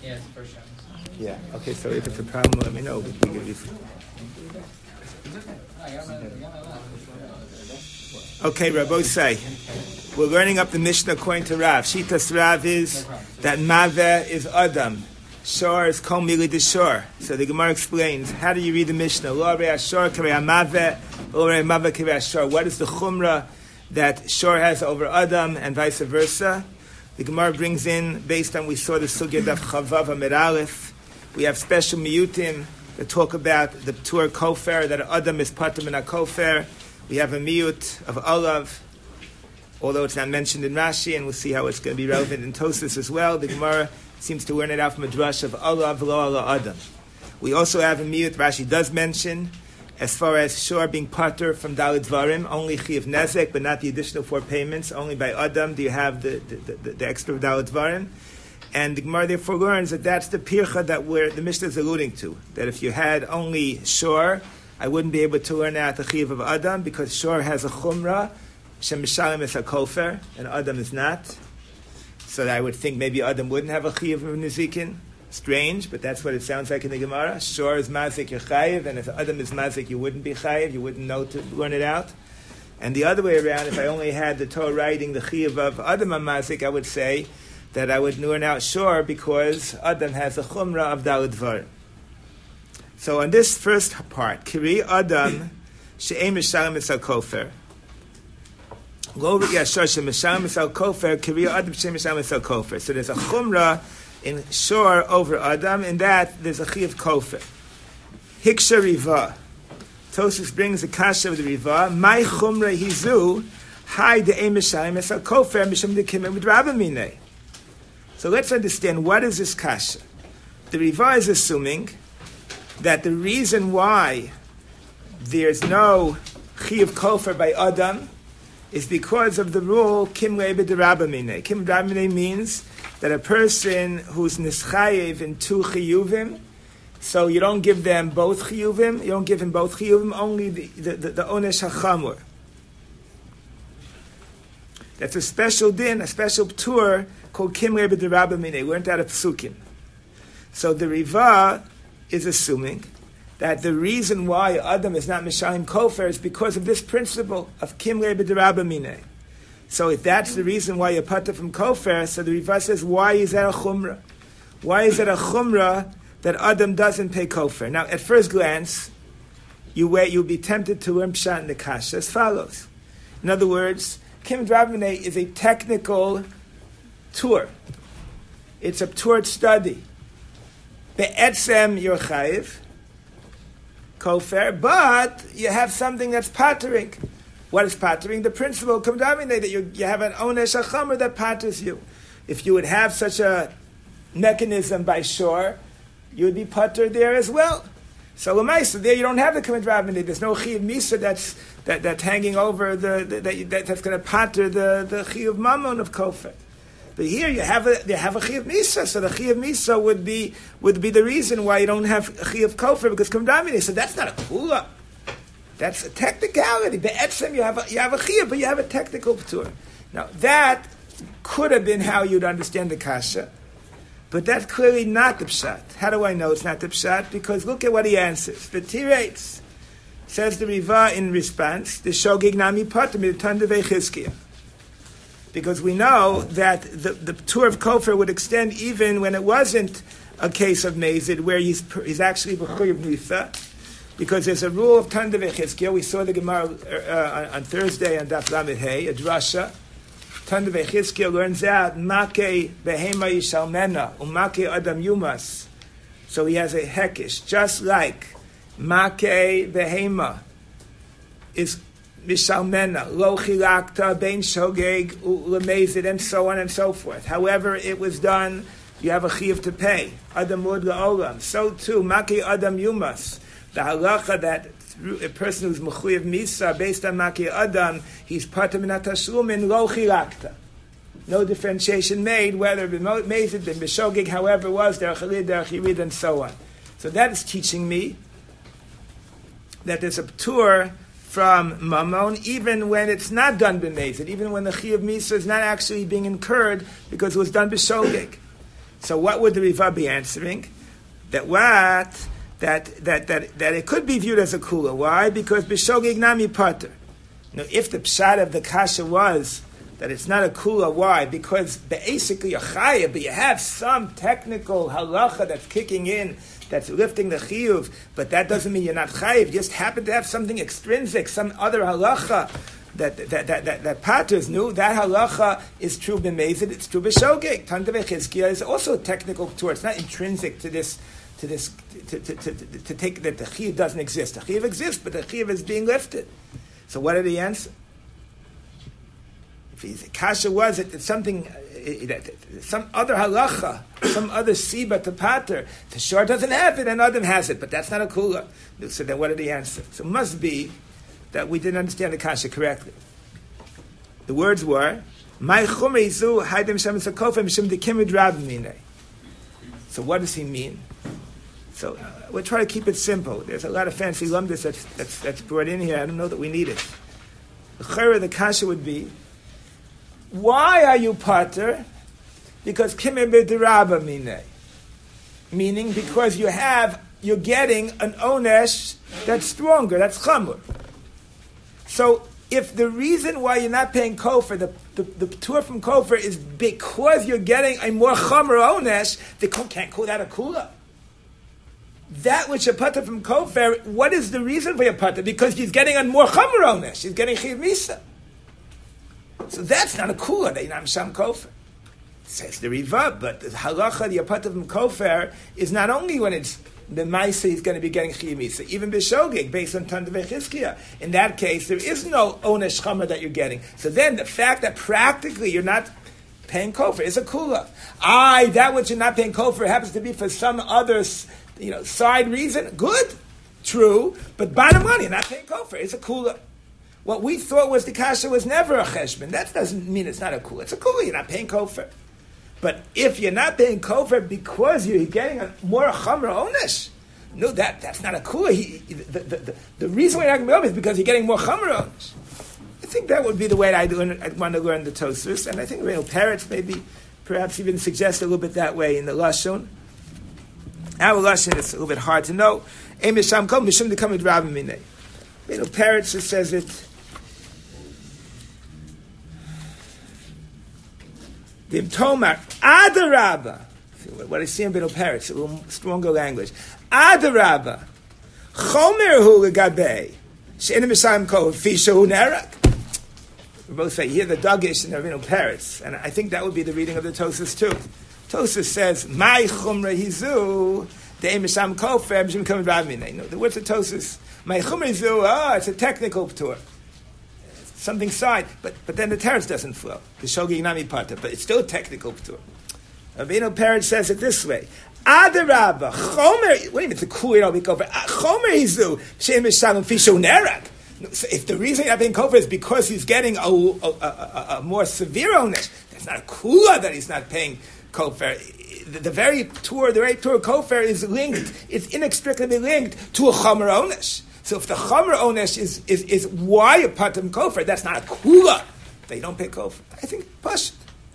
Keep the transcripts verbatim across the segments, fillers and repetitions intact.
Yeah, it's the first time. Yeah. Okay. So if it's a problem, let me know. We can give you. Okay, Rabbi say, we're learning up the Mishnah according to Rav. Shitas Rav is that Maveh is Adam. Shor is Kol Mili de Shor. So the Gemara explains, how do you read the Mishnah? Lo Rei Ashor Kerei Maveh, Lo Rei Maveh Kerei Ashor. What is the Chumrah that Shor has over Adam and vice versa? The Gemara brings in, based on we saw the Sugya of Chavav Amid Aleph, we have special miyutim that talk about the Tur Kofer, that Adam is Patum and a Kofer. We have a miyut of Olav, although it's not mentioned in Rashi, and we'll see how it's going to be relevant in Tosfos as well. The Gemara seems to learn it out from a drush of Olav lo ala Adam. We also have a miyut Rashi does mention, as far as Shor being pater from Daled Dvarim, only Chiv Nezek, but not the additional four payments. Only by Adam do you have the, the, the, the extra Daled Dvarim. And the Gemara therefore learns that that's the pircha that we're, the Mishnah is alluding to. That if you had only Shor, I wouldn't be able to learn out the Chiv of Adam, because Shor has a Chumrah, Shem Mishalim is a Kofer, and Adam is not. So I would think maybe Adam wouldn't have a Chiv of Nezikin. Strange, but that's what it sounds like in the Gemara. Shor is Mazik, you're Chayiv, and if Adam is Mazik, you wouldn't be Chayiv, you wouldn't know to learn it out. And the other way around, if I only had the Torah writing the Chiv of Adam Mazik, I would say that I would learn out Shor because Adam has a Chumrah of Daled Dvarim. So on this first part, Kiri Adam She'em Mishalim Misal Kofer. Lo Yashor She'Mishalim Misal Kofer, Kiri Adam She'em Mishalim Misal Kofer. So there's a Chumrah in Shor over Adam, in that there's a Chi of Kofer. Hiksha Riva. Tosfos brings the kasha of the Riva. My Chumra Hizu, Hai De'em Mishalim Misal Kofer, Mishum Dekimim with Rabamine. So let's understand, what is this kasha? The Riva is assuming that the reason why there's no Chi of Kofer by Adam is because of the rule Kim Lebe de Rabamine. Kim Rabamine means that a person who's nischayev in two chiyuvim, so you don't give them both chiyuvim, you don't give him both chiyuvim, only the, the, the, the onesh hachamur. That's a special din, a special ptur called Kim Rebbe de Rabamine, learned out of Psukim. So the Riva is assuming that the reason why Adam is not Mishalim Kofer is because of this principle of Kim Rebbe de Rabamine. So if that's the reason why you're pater from Kofer, so the Riva says, why is that a chumrah? Why is it a chumrah that Adam doesn't pay Kofer? Now, at first glance, you wait, you'll be tempted to learn Pshat in the Kasha as follows. In other words, Kim Dravine is a technical tour. It's a tour study. Be'etzem you're chayiv, Kofer, but you have something that's patering. What is pattering? The principle that you, you have an onesh hachamer that patters you. If you would have such a mechanism by Shor, you would be patter there as well. So l'maisa, there you don't have the Kamid Rabbanah. There's no Chi of Misa that's that, that's hanging over the, the that, that, that's going to patter the the Chi of Mammon of Kofer. But here you have a you have a Chi of Misa, so the Chi of Misa would be would be the reason why you don't have a Chi of Kofer, because Kamid Rabbanah. So that's not a kula. That's a technicality. Be'etzem, you have a, you have a chiyuv, but you have a technical p'tur. Now, that could have been how you'd understand the kasha, but that's clearly not the pshat. How do I know it's not the pshat? Because look at what he answers. The Tirates, says the Riva in response, the shogig nami patim, the tanda ve'chizkiya. Because we know that the, the p'tur of Kofer would extend even when it wasn't a case of Mazid, where he's, he's actually b'chuy of Nitha. Because there's a rule of Tanda Vechizkiya. We saw the Gemara uh, on, on Thursday on Daf Lamed Hey, a drasha. Tanda Vechizkiya learns out Make Behema Yishalmena Umake Adam Yumas. So he has a hekish, just like Make Behema is Mishalmena Lo Chilakta Bein Shogeg Ulemezid, and so on and so forth. However, it was done. You have a chiyuv to pay. Adam Mud La'olam. So too Make Adam Yumas. The halacha that a person who's mechuyev misa based on maki adam, he's part of minat tashlumin lo chilakta. No differentiation made whether b'mezid been b'shogig, however it was derech alid, derech yirid, and so on. So that is teaching me that there's a p'tur from mammon even when it's not done b'mezid, even when the chiyuv misa is not actually being incurred because it was done b'shogig. So what would the Riva be answering? That what? That that that that it could be viewed as a kula. Why? Because b'shogeg nami pater. Now, if the pshat of the kasha was that it's not a kula, why? Because basically you're chayav, but you have some technical halacha that's kicking in, that's lifting the chiyuv, but that doesn't mean you're not chayav. You just happen to have something extrinsic, some other halacha that that that that, that paters knew. That halacha is true b'mezid, it's true b'shogeg. Tantav Chizkiah is also technical to it. It's not intrinsic to this. To this, to, to, to, to take that the chiyuv doesn't exist. The chiyuv exists, but the chiyuv is being lifted. So what did he answer? If he's, kasha was it that something, uh, some other halacha, some other siba to pater, the shor doesn't have it and Adam has it, but that's not a kula. So then what did he answer? So it must be that we didn't understand the kasha correctly. The words were, "My chumrizu haydem shem sakofem shem dekimid rab minei." So what does he mean? So uh, we'll try to keep it simple. There's a lot of fancy lumdis that's, that's, that's brought in here. I don't know that we need it. The chayra, the kasha would be, why are you pater? Because kimim b'derabba minei. Meaning because you have, you're getting an onesh that's stronger, that's chamur. So if the reason why you're not paying kofar, the, the, the tour from kofar is because you're getting a more chamur onesh, they can't call that a kula. That which a pater from kofar, what is the reason for your pater? Because he's getting a more chamur onesh. He's getting chiv misa. So that's not a kula. They not sham kofar. Says the Riva, but the halacha the pater from kofar is not only when it's the ma'isa he's going to be getting chiv misa, even b'shogeg based on Tantav Chizkiah. In that case, there is no onesh chamur that you're getting. So then the fact that practically you're not paying kofar is a kula. I that which you're not paying kofar happens to be for some other, you know, side reason, good, true, but bottom line, you're not paying kofar. It's a kula. What we thought was the kasha was never a cheshbon. That doesn't mean it's not a kula. It's a kula. You're not paying kofar. But if you're not paying kofar because you're getting a more chamra onesh, no, that that's not a kula. He, the, the, the, the reason why you're not going to be is because you're getting more chamra onesh. I think that would be the way I'd, learn, I'd want to learn the Tosfos, and I think Real Parrots maybe perhaps even suggest a little bit that way in the Lashon. Our Lashon is a little bit hard to know. Real Parrots just says it. Vim Tomar Adarabba. What I see in Real Parrots, a little stronger language. Adarabba. Chomer hu legabei. She'enim mishayim kol fisha hu nerak. We both say here the Dagish and the Real Parrots, and I think that would be the reading of the Tosfos too. Tosfos says, "My chumra hizu de'em misham kofer mishim kamed b'aminei." No, the words of Tosfos, "My chumra hizu." Ah, it's a technical tour, something side, but but then the teretz doesn't flow. The shogi nami pata, but it's still a technical tour. Avinu Parrot says it this way: Adarabba chomer. Wait a minute, the cool you know we go for chomer hizu she'em misham fishu nerak. So if the reason you're paying kofar is because he's getting a, a, a, a more severe onesh, that's not a kula that he's not paying kofar. The, the very tour, the very tour of kofar is linked, it's inextricably linked to a chomer onesh. So if the chomer onesh is, is, is why you put him kofar, that's not a kula. They don't pay kofar. I think push.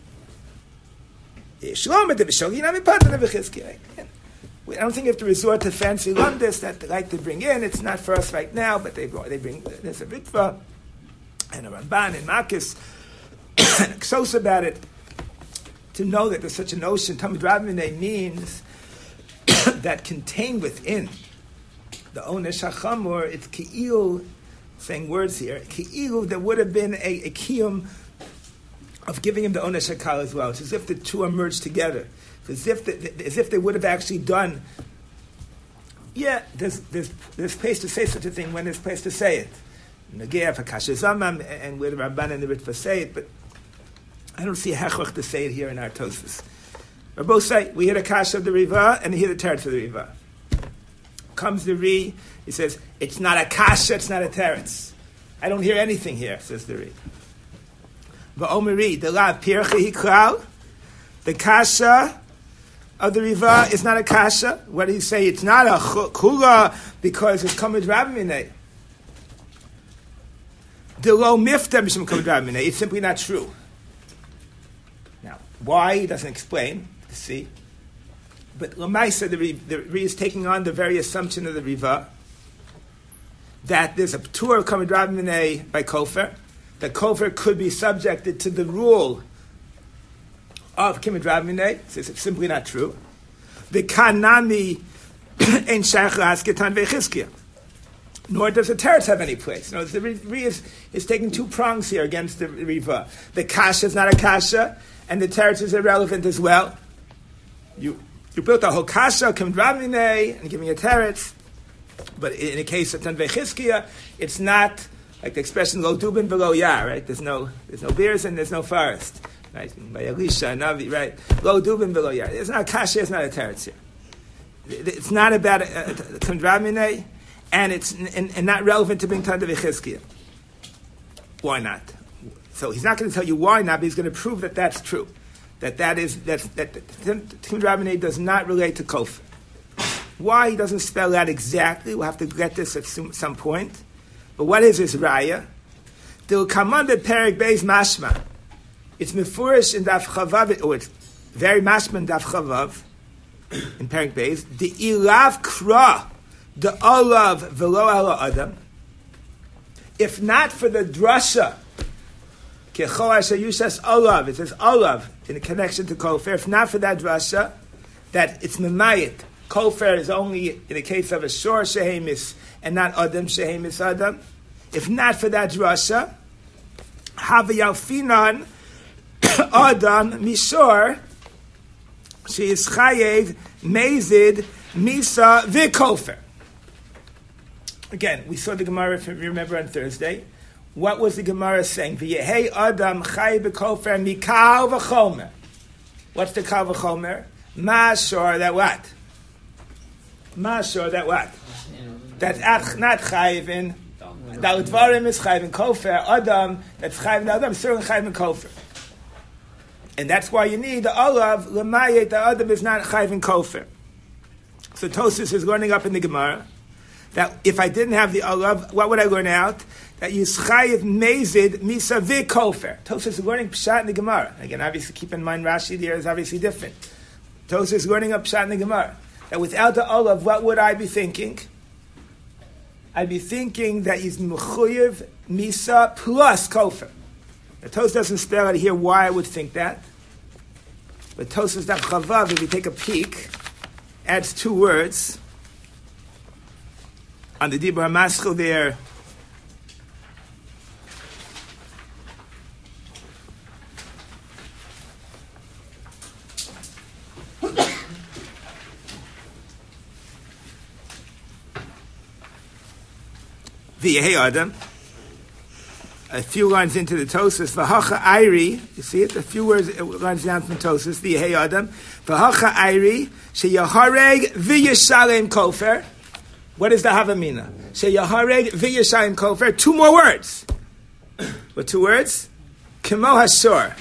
I don't think you have to resort to fancy lumdis that they like to bring in. It's not for us right now, but they they bring, there's a Ritva and a Ramban and Makis and a Ksos about it. To know that there's such a notion, Talmud Rabbaneh means that contained within the Onesh HaChamor, it's Ki'il, saying words here, Ki'il, there would have been a, a Kiyum of giving him the Onesh HaKal as well. It's as if the two are merged together. As if, the, as if they would have actually done, yeah, there's, there's, there's place to say such a thing when there's place to say it. Nagev, HaKasha Zamam, and where the Ramban and the Ritva say it, but I don't see a hechach to say it here in our Tosfos. We both say, we hear the Kasha of the Riva, and we hear the Teretz of the Riva. Comes the Ri, he says, it's not a Kasha, it's not a Teretz. I don't hear anything here, says the Ri. Va'omeri, the Lav Pircha Hiklal, the Kasha of the Riva is not a kasha. What do you say? It's not a kula because it's kamid rabminei. The lo mifta mishum kamid rabminei. It's simply not true. Now, why? He doesn't explain. See, But Lamaisa, the, the Ri is taking on the very assumption of the Riva that there's a Ptur of Kamad Rabbi Minei by Kofer, that Kofer could be subjected to the rule of Kamad Rabbi Minei. It's simply not true. The Kanami Ein Shaykh Asketan Vechizkiah. Nor does the teretz have any place. No, the Ri is, is taking two prongs here against the Riva. The kasha is not a kasha, and the teretz is irrelevant as well. You you built a whole kasha, Kamad Rabbi Minei, and giving a teretz, but in the case of Tanvei Chizkiah, it's not like the expression lo dubin v'lo yar, right? There's no there's no beers and there's no forest, right? By Elisha, Navi, right? Lo dubin v'lo yar. It's not a kasha, it's not a teretz here. It's not about Kamad Rabbi Minei. And it's and, and not relevant to being Tanvei Chizkiah. Why not? So he's not going to tell you why not, but he's going to prove that that's true. That that is that that Kamad Rabbi Minei does not relate to Kofer. Why he doesn't spell out exactly? We'll have to get this at some, some point. But what is this raya? Dil kamanda perek beis mashma. It's mefurish in daf chavav, or it's very mashma in daf chavav in perek beis. The ilav kra. The olav velo ala adam. If not for the drasha, kechol asher yushas olav, it says olav in connection to kofer. If not for that drasha, that it's memayit. Kofer is only in the case of a shor shehemis and not adam shehemis adam. If not for that drasha, havayalfinan adam mishor she is chayev mezid misa v'kofer. Again, we saw the Gemara, if you remember, on Thursday. What was the Gemara saying? V'yehei adam chay b'kofer mikal v'chomer. What's the kal v'chomer? Mashor, that what? Mashor, that what? That's not chayiv in Dalit Dvarim is chayiv in kofer. Adam, that's chayiv in Adam, certainly chayiv in kofer. And that's why you need the olav, l'mayet, the Adam is not chayiv in kofer. So Tosfos is learning up in the Gemara that if I didn't have the olav, what would I learn out? That Yischayev mezid misa v'kofer. Tosfos is learning pshat in the Gemara. Again, obviously, keep in mind Rashi there is obviously different. Tosfos is learning up pshat in the Gemara. That without the olav, what would I be thinking? I'd be thinking that he's mechuyev misa plus kofer. Now, Tosfos doesn't spell out here why I would think that. But Tosfos Daf Chavav, if you take a peek, adds two words. On the Dibur HaMaschil there, V'yehei Adam, a few lines into the Tosfos, V'hacha Ayri, you see it, a few words, lines down from Tosfos, V'yehei Adam, V'hacha Ayri, sheyahareg v'yeshalem kofer. What is the Havamina? Sheyahareg v'yeshalem kofer. Two more words. What two words? Kemo hashor.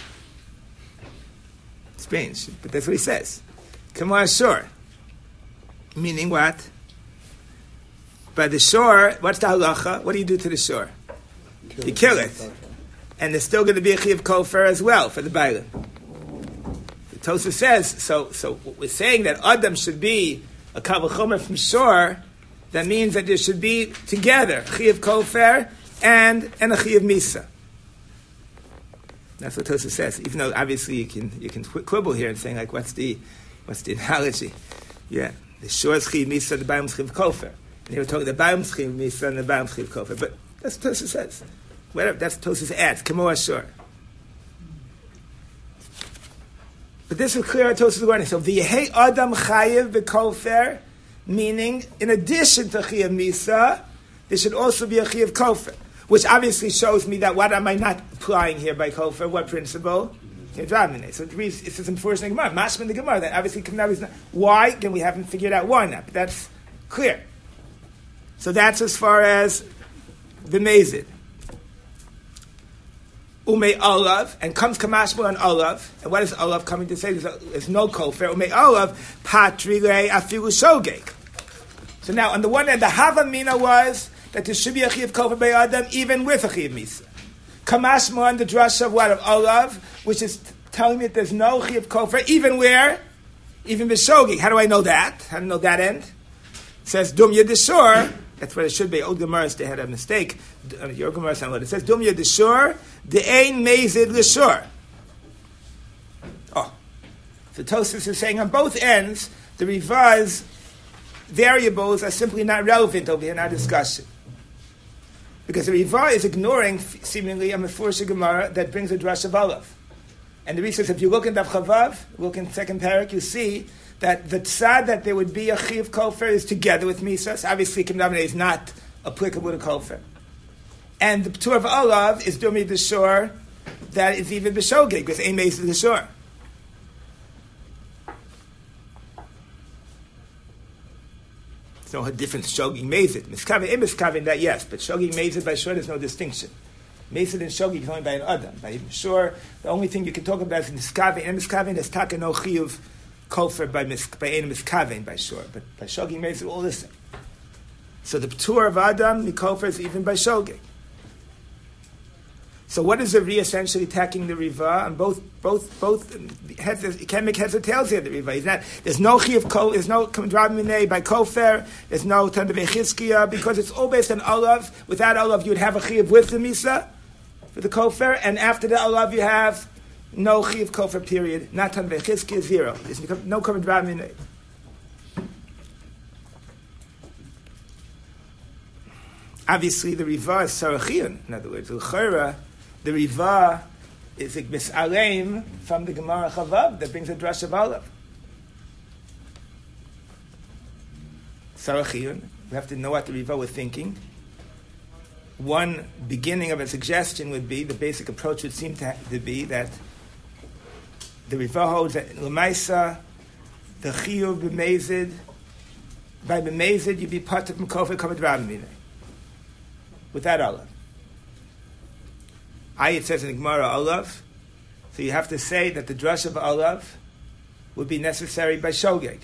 Strange, but that's what he says. Kemo hashor. Meaning what? By the shore, what's the halacha? What do you do to the shore? You kill it. And there's still going to be a chiyuv kofer as well for the bailim. The Tosfos says, so so we're saying that Adam should be a kal v'chomer from shore. That means that there should be together chiyuv kofer and and a chiyuv misa. That's what Tosfos says. Even though obviously you can you can quibble here and saying like what's the what's the analogy? Yeah, the shore is chiyuv misa, the bailim is chiyuv kofer. And here we're talking the bailim is chiyuv misa and the bailim is chiyuv kofer. But that's what Tosfos says. Whatever, that's Tosfos adds. Kamo ashur. But this is clear. Tosfos is learning. So v'yehei adam chayiv v'kofer. Meaning, in addition to Chiyuv Misa, there should also be a Chiyuv Kofer, which obviously shows me that what am I not applying here by Kofer? What principle? Mm-hmm. So it says in Furish Gemara, Mashman the Gemara, that obviously is not. Why? Again, we haven't figured out why not, but that's clear. So that's as far as the Mezid. Umei Olav, and comes Kamashma on Olav, and what is Olav coming to say? There's, there's no Kofer. Umei Olav, Patrile Afilu Shogeg. So now, on the one hand, the Havamina was that there should be a Chiyuv Kofer by Adam, even with a Chiyuv Misa. Kamashma on the drush of what? Of Olav, which is telling me that there's no Chiyuv Kofer, even where? even b'shogeg. How do I know that? How do I know that end? It says Dumya Deshur. That's what it should be. Old Gemaras, they had a mistake. Uh, your Gemaras on what it says. Dumya Deshur. De'ein mezid l'shur. Oh. So Tosfos is saying on both ends, the revised variables are simply not relevant over here in our discussion. Because the Rivah is ignoring, seemingly, a Mefurish Gemara that brings a drash of Olav. And the reason is, if you look in Daf Chavav, look in second parak, you see that the tzad that there would be a Chiv Kofer is together with Misa. So obviously, Kim Davnei is not applicable to Kofer. And the P'tur of Olav is Dumi B'Shor, that is even B'Shogeg, because Ein Meis is B'Shor. There's no difference. Shogig Mezid. Miskavin and Miskavin, that yes, but Shogig Mezid by Shor, there's no distinction. Mezid and Shogig is only by an Adam. By Shor, the only thing you can talk about is Miskavin and Miskavin. There's Taka no Chiyuv Kofer by by Ein Miskavin by Shor, but by Shogig Mezid, all the same. So the P'tur of Adam, Mikofer, is even by Shogig. So what is the Ri essentially attacking the Riva? And both, both, both heads, you can't make heads or tails here. The Riva. He's not. There's no Chiv Ko. There's no Drab Minei by Kofer. There's no Tanda Bechizkiya, because it's all based on Olav. Without Olav, you would have a Chiv with the Misa for the Kofer, and after the Olav, you have no Chiv Kofer. Period. Not Tanda Bechizkiya. Zero. There's no Drab Minei. Obviously, the Riva is Sarachian. In other words, L'chera, the Riva is a mis'aleim from the Gemara Chavav that brings a drash of Olav. Sarachian, we have to know what the Riva was thinking. One beginning of a suggestion would be, the basic approach would seem to, to be that the Riva holds that L'maisa, the Chiyuv b'mezid, by b'mezid you'd be part of M'kofer Kavod Rabbi without Olav. I, it says in the Gemara, Olav. So you have to say that the drush of Olav would be necessary by Shogeg.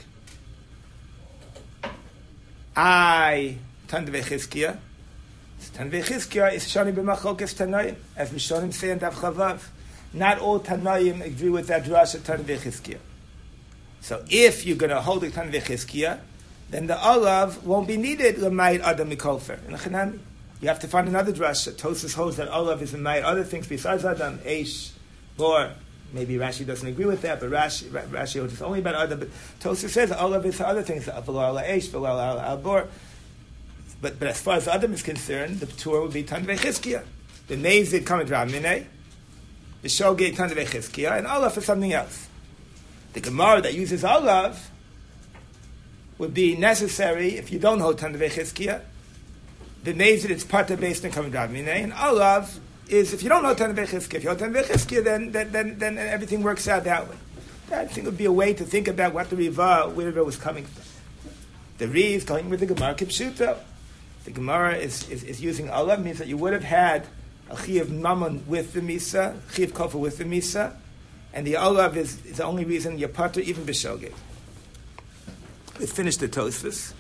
I, Tanda Vechizkiya. Tanda Vechizkiya is Shani b'machokes Tanoim, as Rishonim say in Daf Chavav. Not all Tanoim agree with that drush of Tanda Vechizkiya. So if you're going to hold the Tanda Vechizkiya, then the Olav won't be needed l'mayit Adam Mikofer. In the Chanami. You have to find another drasha. Tosfos holds that Olav is in my other things besides Adam, Eish, Bor. Maybe Rashi doesn't agree with that, but Rashi, Rashi holds it's only about Adam. But Tosfos says Olav is other things, V'lo Eish, V'lo al Bor. But but as far as Adam is concerned, the P'tur would be Tan Vechizkiya. The Nezid Kamed Ramine, the Shogeg Tan Vechizkiya, and Olav is something else. The Gemara that uses Olav would be necessary if you don't hold Tan Vechizkiya. The Nezid, it's part of based on Kamed Ramine, and Olav is, if you don't know Tan Vechizkiya, if you hold Tan Vechizkiya, then, then, then, then everything works out that way. I think it would be a way to think about what the Riva, where it was coming from. The Ri is going with the Gemara Kipshuto. The Gemara is, is, is using Olav, means that you would have had a Chiyav Mammon with the Misa, Chiyav Kofa with the Misa, and the Olav is, is the only reason you're part of even B'Shogeg. Let's finish the Tosfos.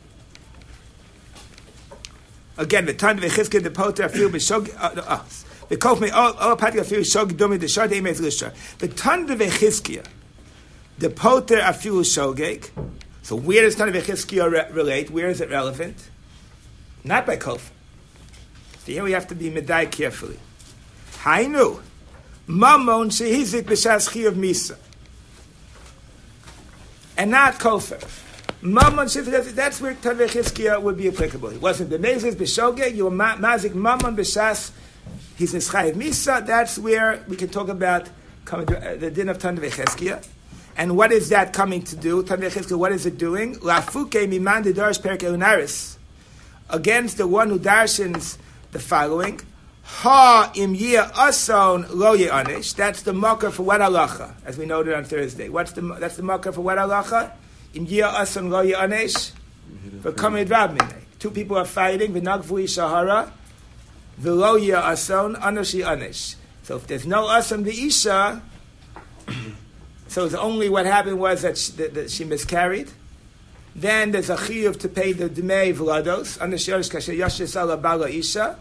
Again, the time of the Chizkiya, the Poter, feel B'Shogeg, the Kof me, all Patrick, feel Shogeg, Domi, the Shard, Eimez, Lishar. The time of the Chizkiya, the Poter, Afilu Shogeg. So where does Tan Vechizkiya re- relate? Where is it relevant? Not by Kof. So here we have to be medai carefully. Hainu, Mamon shehizik b'shas chiyuv misa, and not Kofer. Mamon shehizik, that's where Tan Vechizkiya would be applicable. It wasn't the Nezis b'shogeg. You were ma- mazik Mamon b'shas. He's nischayev misa. That's where we can talk about the din of Tan Vechizkiya. And what is that coming to do? Tan Vechizkiya, what is it doing? Lafuke miman dedarsh perek elunaris, against the one who darshins the following: Ha im yeh ason lo ye'anish. That's the marker for what halacha, as we noted on Thursday. What's the that's the marker for what halacha? Im yeh ason lo ye'anish for kamei drab minei. Two people are fighting. V'nagvu ishahara v'lo yeh ason anoshi anish. So if there's no ason the isha, so it's only what happened was that she, that, that she miscarried. Then there's a chiyuv to pay the dmei vlados under shirish kasher yashes ala bala isha.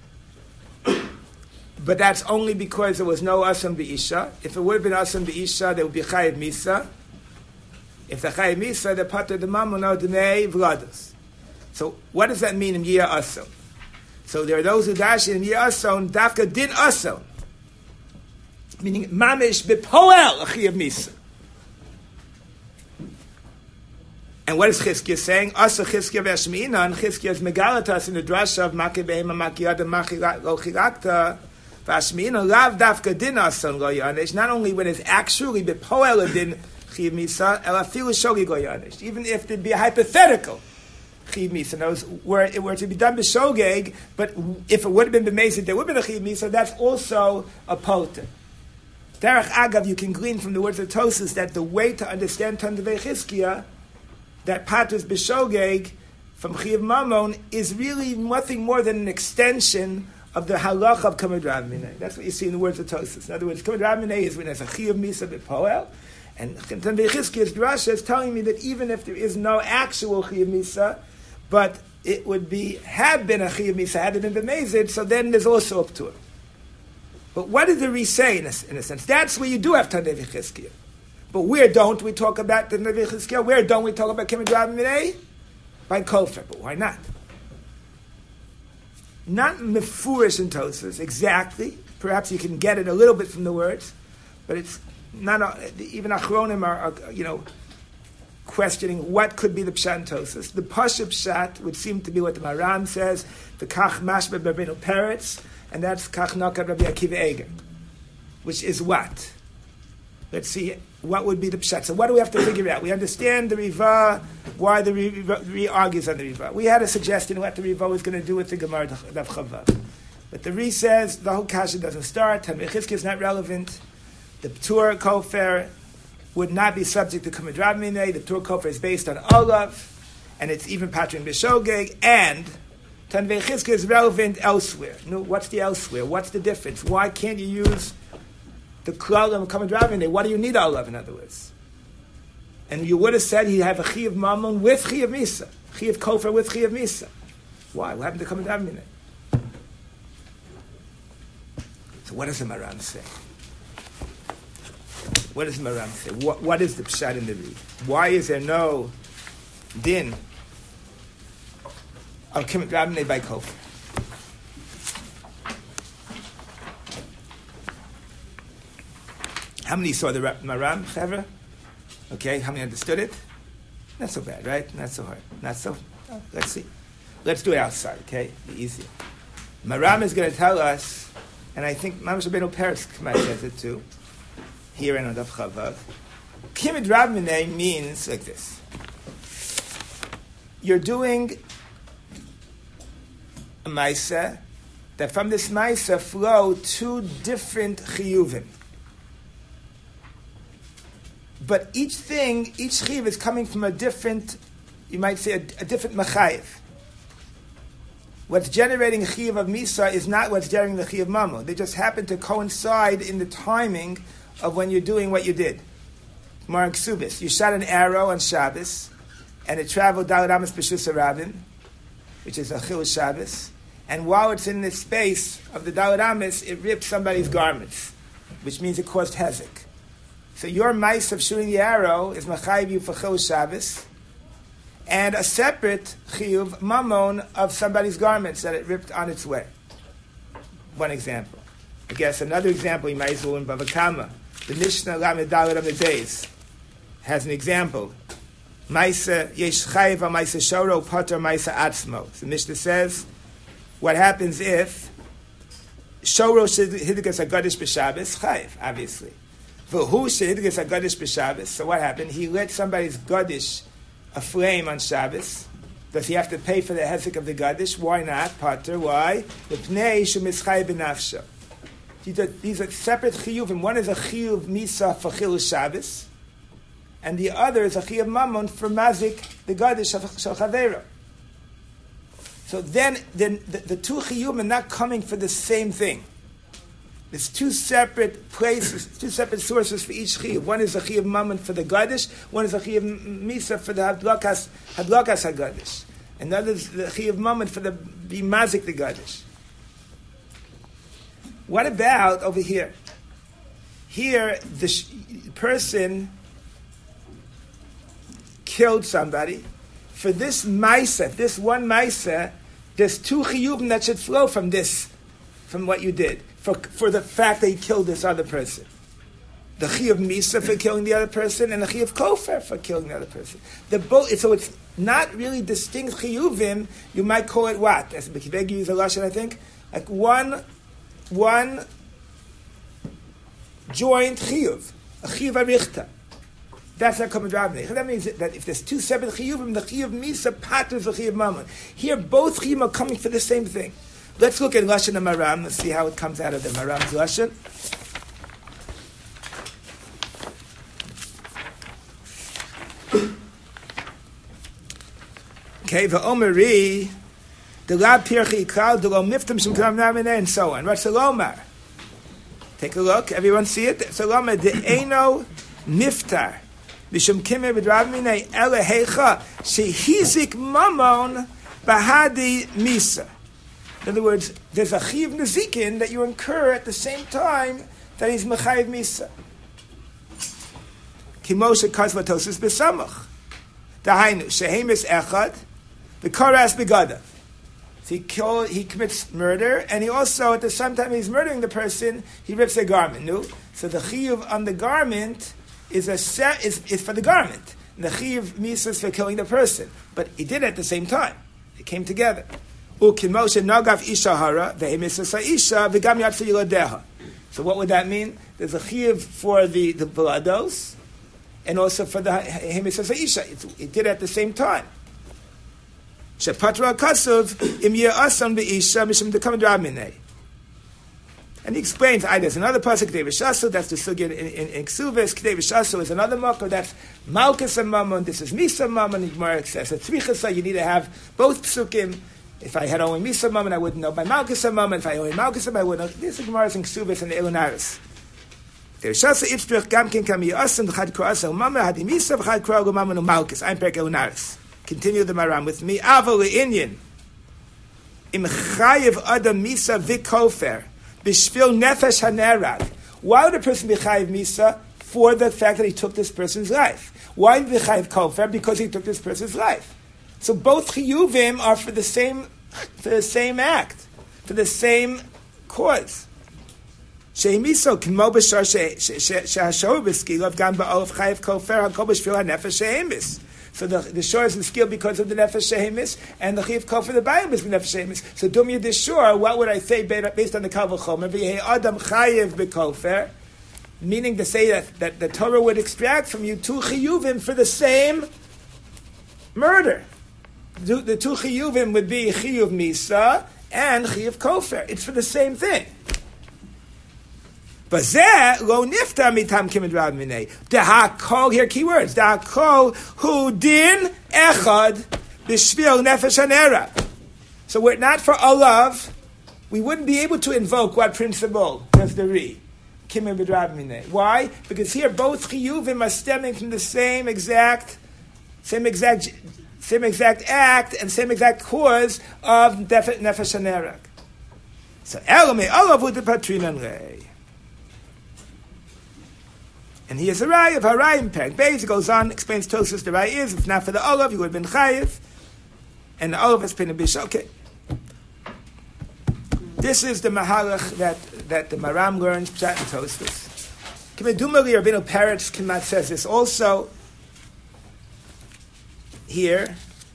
But that's only because there was no asam the isha. If it would have been asam the isha, there would be chayiv misa. If the Chayiv Misa, the Pater the Mamon or Dmei Vlados. So what does that mean in Yir Ason? So there are those who dash in Yir Ason, Dafka Din Ason. Meaning, Mamish Bepoel Chayiv Misa. And what is Chizkiah saying? Asa Chizkiah v'Ashmi'ina, and Chizkiah is megalatas in the drasha of Maki Be'ema Maki Yada Maki Lo Chirakta v'Ashmi'ina Lav Dafka Din Ason Lo Yanesh. Not only when it's actually Bepoel Din Chayiv Misa, Ela Filu Shogi Lo Yanesh. Even if there'd be a hypothetical Chayiv Misa, knows where it were to be done b'Shogeg, but if it would have been b'Mezid, there would have been a Chayiv Misa. That's also a poter. Derech Agav, you can glean from the words of Tosas that the way to understand Tandavei Chizkiah, that Patras B'Shogeg from Chayiv Mamon is really nothing more than an extension of the halach of Kamad Rav Minei. That's what you see in the words of Tosas. In other words, Kamad Rav Minei is when there's a Chayiv Misa B'Poel, and Tandavei Chizkiah's drasha is telling me that even if there is no actual Chayiv Misa, but it would be, had been a Chayiv Misa, had it been B'Mezid, so then there's also up to it. But what did the Ri say in a, in a sense? That's where you do have Tandavei Chizkiah. But where don't we talk about the Tandavei Chizkiah? Where don't we talk about Kamad Rav Minei? By Kofer. But why not? Not mefurish in Tosas, exactly. Perhaps you can get it a little bit from the words, but it's not, a, even Achronim are, are, you know, questioning what could be the Pshat in Tosas. The Pasha Pshat would seem to be what the Maram says, the Kach Mashba Rabbeinu Peretz, and that's Kach Nokad Rabbi Akiva Eger, which is what? Let's see, what would be the Pshat? So what do we have to figure out? We understand the Riva, why the Riva re argues on the Riva. We had a suggestion what the Riva was going to do with the Gemara Daf Chavav. But the Ri says the whole Kasha doesn't start, Tandavei Chizkiah is not relevant, the Ptur Kofer would not be subject to Kamad Rav Minei, the Ptur Kofer is based on Olav, and it's even Patrin B'Shogeg, and Tandavei Chizkiah is relevant elsewhere. No, what's the elsewhere? What's the difference? Why can't you use the klal of Kamad Rav Minei? What do you need Olav, in other words? And you would have said he'd have a Chayiv Mamon with Chayiv Misa, Chayiv Kofer with Chayiv Misa. Why? What happened to Kamad Rav Minei? So what does the Maram say? What does the Maram say? What, what is the Pshat in the Ri? Why is there no din of Kamad Rav Minei by Kofer? How many saw the Maram, Chevra? Okay, how many understood it? Not so bad, right? Not so hard. Not so... Oh, let's see. Let's do it outside, okay? Be easier. Maram is going to tell us, and I think Mamash Rabbeinu Peretz says it too, here in Daf Chavav. Kamad Rav Minei means like this. You're doing a Maisa, that from this Maisa flow two different chiyuvim. But each thing, each chiyuv is coming from a different, you might say, a, a different machayev. What's generating a chiyuv of misa is not what's generating the chiyuv mamon. They just happen to coincide in the timing of when you're doing what you did. Mar Ksubis, you shot an arrow on Shabbos, and it traveled Daled Amos B'Shus Rabin, which is a Chil Shabbos, and while it's in the space of the Daled Amos, it ripped somebody's garments, which means it caused hezek. So your mice of shooting the arrow is machayiv you for Chil Shabbos, and a separate chiyuv mamon of somebody's garments that it ripped on its way. One example. I guess another example you might as well in Bava Kama. The Mishnah Lamed Dalet of the days has an example. Maisa yesh chayiv a maisa shoro pater maisa atzmo. The Mishnah says, what happens if shoro hidikas agadish b'Shabbos chayiv, obviously. V'hu shehidikas agadish b'Shabbos. So what happened? He lit somebody's gadish aflame on Shabbos. Does he have to pay for the hezek of the gadish? Why not? Pater. Why? L'pnei shemischayiv b'nafsho. These are, these are separate chiyuvim. One is a chiyuv misa for chil Shabbos, and the other is a chiyuv mamon for mazik the gadish shel chavera. So then, then the, the two chiyuvim are not coming for the same thing. There's two separate places, two separate sources for each chiyuv. One is a chiyuv mamon for the gadish. One is a chiyuv misa for the hadlakas hadlakas hagadish. Another is the chiyuv mamon for the bimazik the gadish. What about over here? Here, the sh- person killed somebody, for this maisa, this one maisa, there's two chiyuvim that should flow from this, from what you did, for, for the fact that you killed this other person. The chiyuv misa for killing the other person, and the chiyuv kofer for killing the other person. The both, so it's not really distinct chiyuvim. You might call it what? As Bekivegi use a lashon, I think, like one, one joint chiyuv, a chiyuv arichta. That's not common drabnei. That means that if there's two separate chiyuvim, the chiyuv misa patters the chiyuv mammon. Here, both chiyuvim are coming for the same thing. Let's look at lashon and maram. Let's see how it comes out of the maram's lashon. Okay, the omeri, the lab pirchi klal, the lo miftam shem kram namine, and so on. What's the lomar? Take a look. Everyone see it? So lomar, the eno miftar. Mishum kimer b'dravmine ele heicha shehizik mamon bahadi misa. In other words, there's a chiv nezikin that you incur at the same time that he's mechayiv misa. Kimosha kazlatosis b'samach. Dahainu shehemis echad v'koras begada. So he kill, he commits murder, and he also at the same time he's murdering the person, he rips a garment. No, so the chiyuv on the garment is a set is, is for the garment. And the chiyuv misa is for killing the person, but he did it at the same time. It came together. Ukimoshe nagav isha hara ve'emisasa isha v'gam yatsa yiladeha. So what would that mean? There's a chiyuv for the the blados, and also for the hemisasa isha. It did it at the same time. Shepatra kasuv im ye'asan be'isha mishum dekam draminei. And he explains, I, there's another pasuk, Kedei V'Shasu, that's the sugya in, in, in Ksuvis. Kedei V'Shasu is another makor, that's Malkus and Mammon, this is Misa Mammon. The Gemara says, a tzrichasa, you need to have both psukim. If I had only Misa Mammon, I wouldn't know by Malkus and Mammon. If I only Malkus and Mammon, I wouldn't know. This is Gemara in Ksuvis and the Elunaris. Kedei V'Shasu, Itzrich, Gamkin, Kam Ye'asan, V'chad Kroasa, Mammon, Hadi Misa, V'chad Kroasa, Mammon, Malkus. I'm Perk Elunaris. Continue the Maram with me. Avo Le'inyan. Im Chayev Adam Misa V'kofer. Bishvil nefesh hanerag. Why would a person be chayiv misa? For the fact that he took this person's life. Why be chayiv kofer? Because he took this person's life. So both chiyuvim are for the same, for the same act, for the same cause. Sheimiso k'mo b'shar shehashor b'skilav gam ba'olov chayiv kofer hakol b'shvil hanefesh sheimis. So the, the shor is in skill because of the nefesh shehemis, and the chiv kofer the bayim is the nefesh shehemis. So dum yedishor, what would I say based on the kal v'chomer? V'yehei adam chayiv b'kofer, meaning to say that, that the Torah would extract from you two chiyuvim for the same murder. The, the two chiyuvim would be chiyuv misa and chiyuv kofer. It's for the same thing. Bazeh lo nifta mitam kimid rab minei. Dehakol, here keywords. Dehakol hu din echad b'shvil nefesh hanera. So we're not for olav. We wouldn't be able to invoke what principle? There's the re. Kimid rab minei. Why? Because here both chiyuvim are stemming from the same exact, same exact, same exact act and same exact cause of nefesh hanera. So elame olav hu de patrinan rei. And he is a raya of harayim peg. Beis goes on, explains Tosfos the raya is, if not for the olav, you would have been chayiv. And the olav has been a bish. Okay. This is the mahalach that, that the Maram learns, Pshat and Tosfos. Kimedumali Rabbeinu Peretz Kimat says this also here.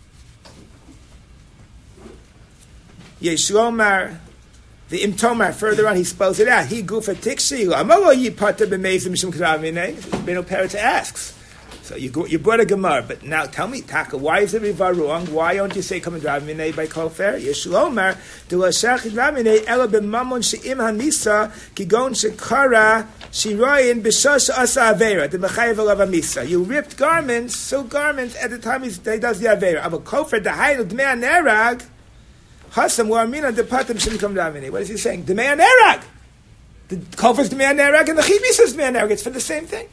Yeshomar. The Imtomar, further on, he spells it out. He gufa tikshi. Amalo yi pata b'meizim mishum k'ravine. Rabbeinu Peretz asks. So you go, you brought a gemara, but now tell me, Taka, why is the riva wrong? Why don't you say come and dravine by kofer? Yeshlomar de la shach dravine ela b'mamon she'im hanisa kigon shekara shiroyin b'shosh asa avera the mechayev alav hamisa. You ripped garments, silk garments, at the time he does the avera. Ava kofer dehayil dmei anerag. Hasam Warmina de Patim Shimkom Ravini. What is he saying? The man Erag. The Kofer is the man Erag and the Chibis is the man Erag. It's for the same thing.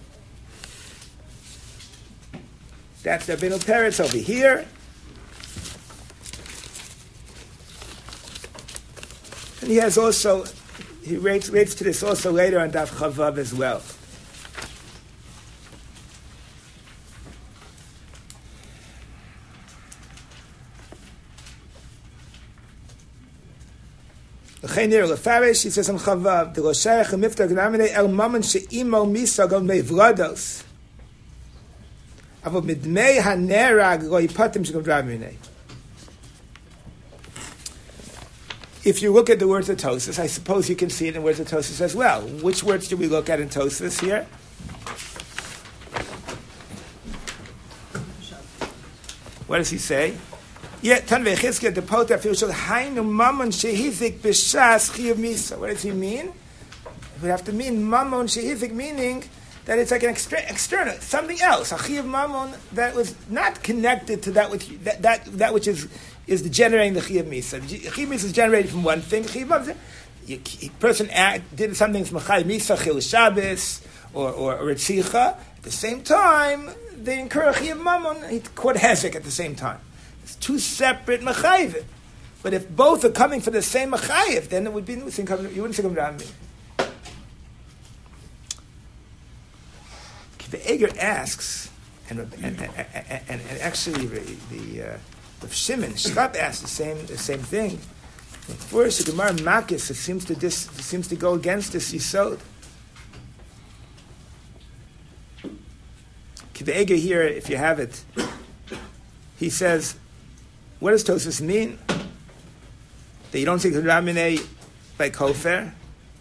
That's the Rabbeinu Peretz over here. And he has also, he rates, rates to this also later on Daf Chavav as well. L'chein lefarish, he says on Chavav, the Roshayach Mifta Gnamine El Maman She'imo Misa Gon Mevlados. Avot Midmei HaNerag Lo Yipatim Shegam Dramine. If you look at the words of Tosfos, I suppose you can see it in words of Tosfos as well. Which words do we look at in Tosfos here? What does he say? Yet Tanvei Chizkiah the Poter Filshol Hainu Mamon Shehizik B'Shas Chiyuv Misa. What does he mean? It would have to mean Mamon Shehizik, meaning that it's like an extra, external, something else, a Chiyuv Mamon that was not connected to that which that that, that which is is the generating the Chiyuv Misa. Chiyuv Misa is generated from one thing. Chiyuv Mamon, a person act, did something from Chayv Misa Chil Shabbos or or, or Ritzicha. At the same time, they incur a Chiyuv Mamon. He caught Hezek at the same time. Two separate machayv. But if both are coming for the same machayv, then it would be, you wouldn't think of Rami. The Eger asks, and, and, and, and, and actually the uh, Rav Shimon Shkab asks the same the same thing. First, the Gemara Makis, it seems to dis, it seems to go against this Yisod. The Eger here, if you have it, he says, what does Tosfos mean? That you don't think Ramine by Kofer?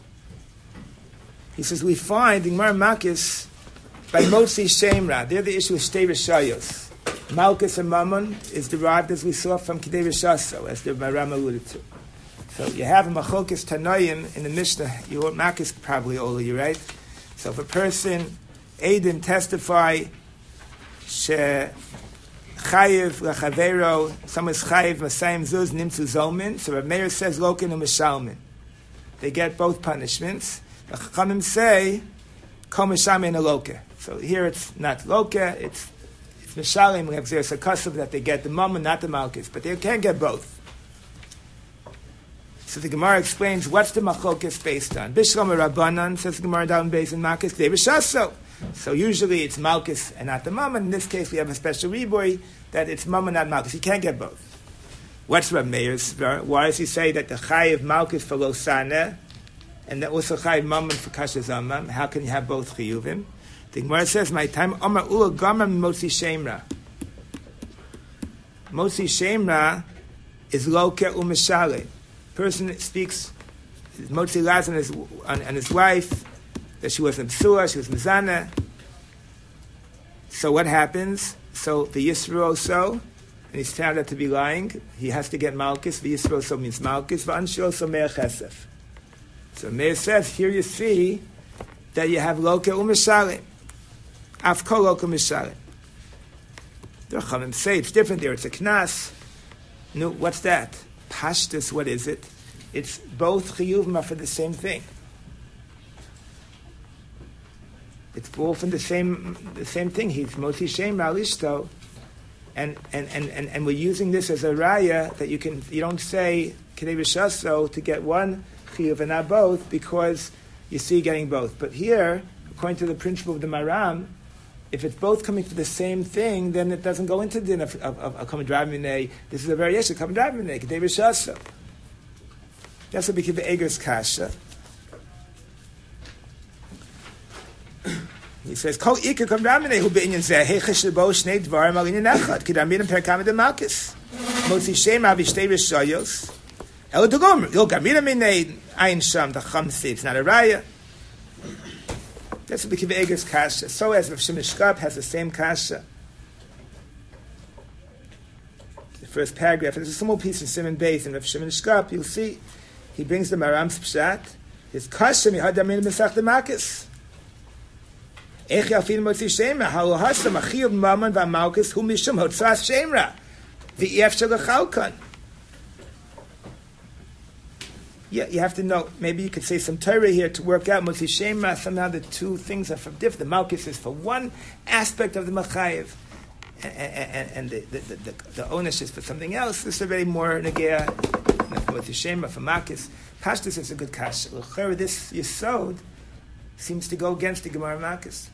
He says, we find in Gemara Makis by Motzi Shemra. There the issue is Shtei Rishayos. Malchus and Mammon is derived, as we saw, from Kidei Rishaso, as the Maram alluded to. So you have a Machokis Tanoim in the Mishnah. You want Makis probably all of you, right? So if a person, Aiden, testify, she Chayiv Lachavero, someone's Chayiv Masayim Zuz Nimtzu Zolmin. So Rav Meir says Lokin and Mishalmin. They get both punishments. The Chachamim say Kol Mishalmin Aloke. So here it's not Loke, it's it's Mishalim. We have there's a custom that they get the Mammon, not the Malchus, but they can't get both. So the Gemara explains what's the Machokis based on. Bishlam Rabbanan, says the Gemara down based on Malchus, they Rishaso. So usually it's Malchus and not the Mammon. In this case, we have a special riboy that it's Mammon, not Malchus. You can't get both. What's Rav Meir's? Why does he say that the Chayiv Malchus for Losana and that also Chayiv Mammon for Kasha Zamam? How can you have both Chiyuvim? The Gemara says, "My time Omar Ula Gamam Motzi Shemra." Motzi Shemra is Loke Umeshale. Person speaks Motzi Laz and his and his wife. That she was Mtsua, she was Mizana. So what happens? So the Yisro also, and he's found out to be lying, he has to get Malchus. The Yisro also means Malchus. V'anshir also Meir Chesef. So Meir says, here you see that you have Loke U'Mishalim. Afko Loke U'Mishalim. The Chachamim say it's different there. It's a Knas. No, what's that? Pashtus, what is it? It's both Chiyuvim are for the same thing. It's both in the same the same thing. He's Motzi Shem Malishto, and and, and, and and we're using this as a raya that you can you don't say Kedei B'Shaso to get one chiyuv and not both because you see getting both. But here, according to the principle of the Maram, if it's both coming for the same thing, then it doesn't go into the din of a common drabminei. This is a variation of common drabminei Kedei B'Shaso. That's what became the Eger's kasha. He says, "Kol ikar kam ramine hu beinyan zeh hechesh lebo shnei dvarim al inyan echad kidaminim perkam de malchus motzi shem avi shtei rishayos el dogom il gaminim minei ein sham the chamsi. It's not a raya." That's what became Eger's kasha. So as Rav Shimon Shkab has the same kasha. The first paragraph. There's a small piece in Simon Beis and Rav Shimon Shkab. You'll see he brings the Maram's pshat. His kasha mihad daminim mesach the malchus. Yeah, you have to know, maybe you could say some Torah here to work out Motzi Shemra. Somehow the two things are from different. The Malchus is for one aspect of the Machayev, and, and, and the, the, the, the ownership is for something else. This is already more Negea, Motzi Shemra, for Malchus. Pashtus is a good kasha. This Yesod seems to go against the Gemara Malchus.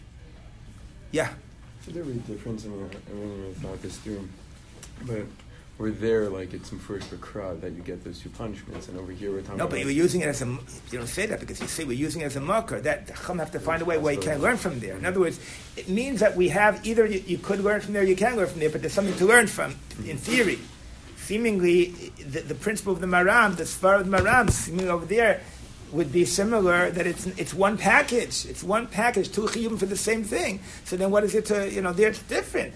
Yeah. Should there be a difference? I mean, I really thought this through, but We're there, like it's in first Bakra that you get those two punishments, and over here we're talking no, about... but you're using it as a, you don't say that because you say we're using it as a marker. That the Chum have to find a way where you can learn from there. In other words, it means that we have either you, you could learn from there, you can learn from there, but there's something to learn from, in theory. Seemingly, the, the principle of the Maram, the Svar of the Maram, seemingly over there, would be similar, that it's it's one package. It's one package, two chiyuvim for the same thing. So then what is it to, you know, there it's different.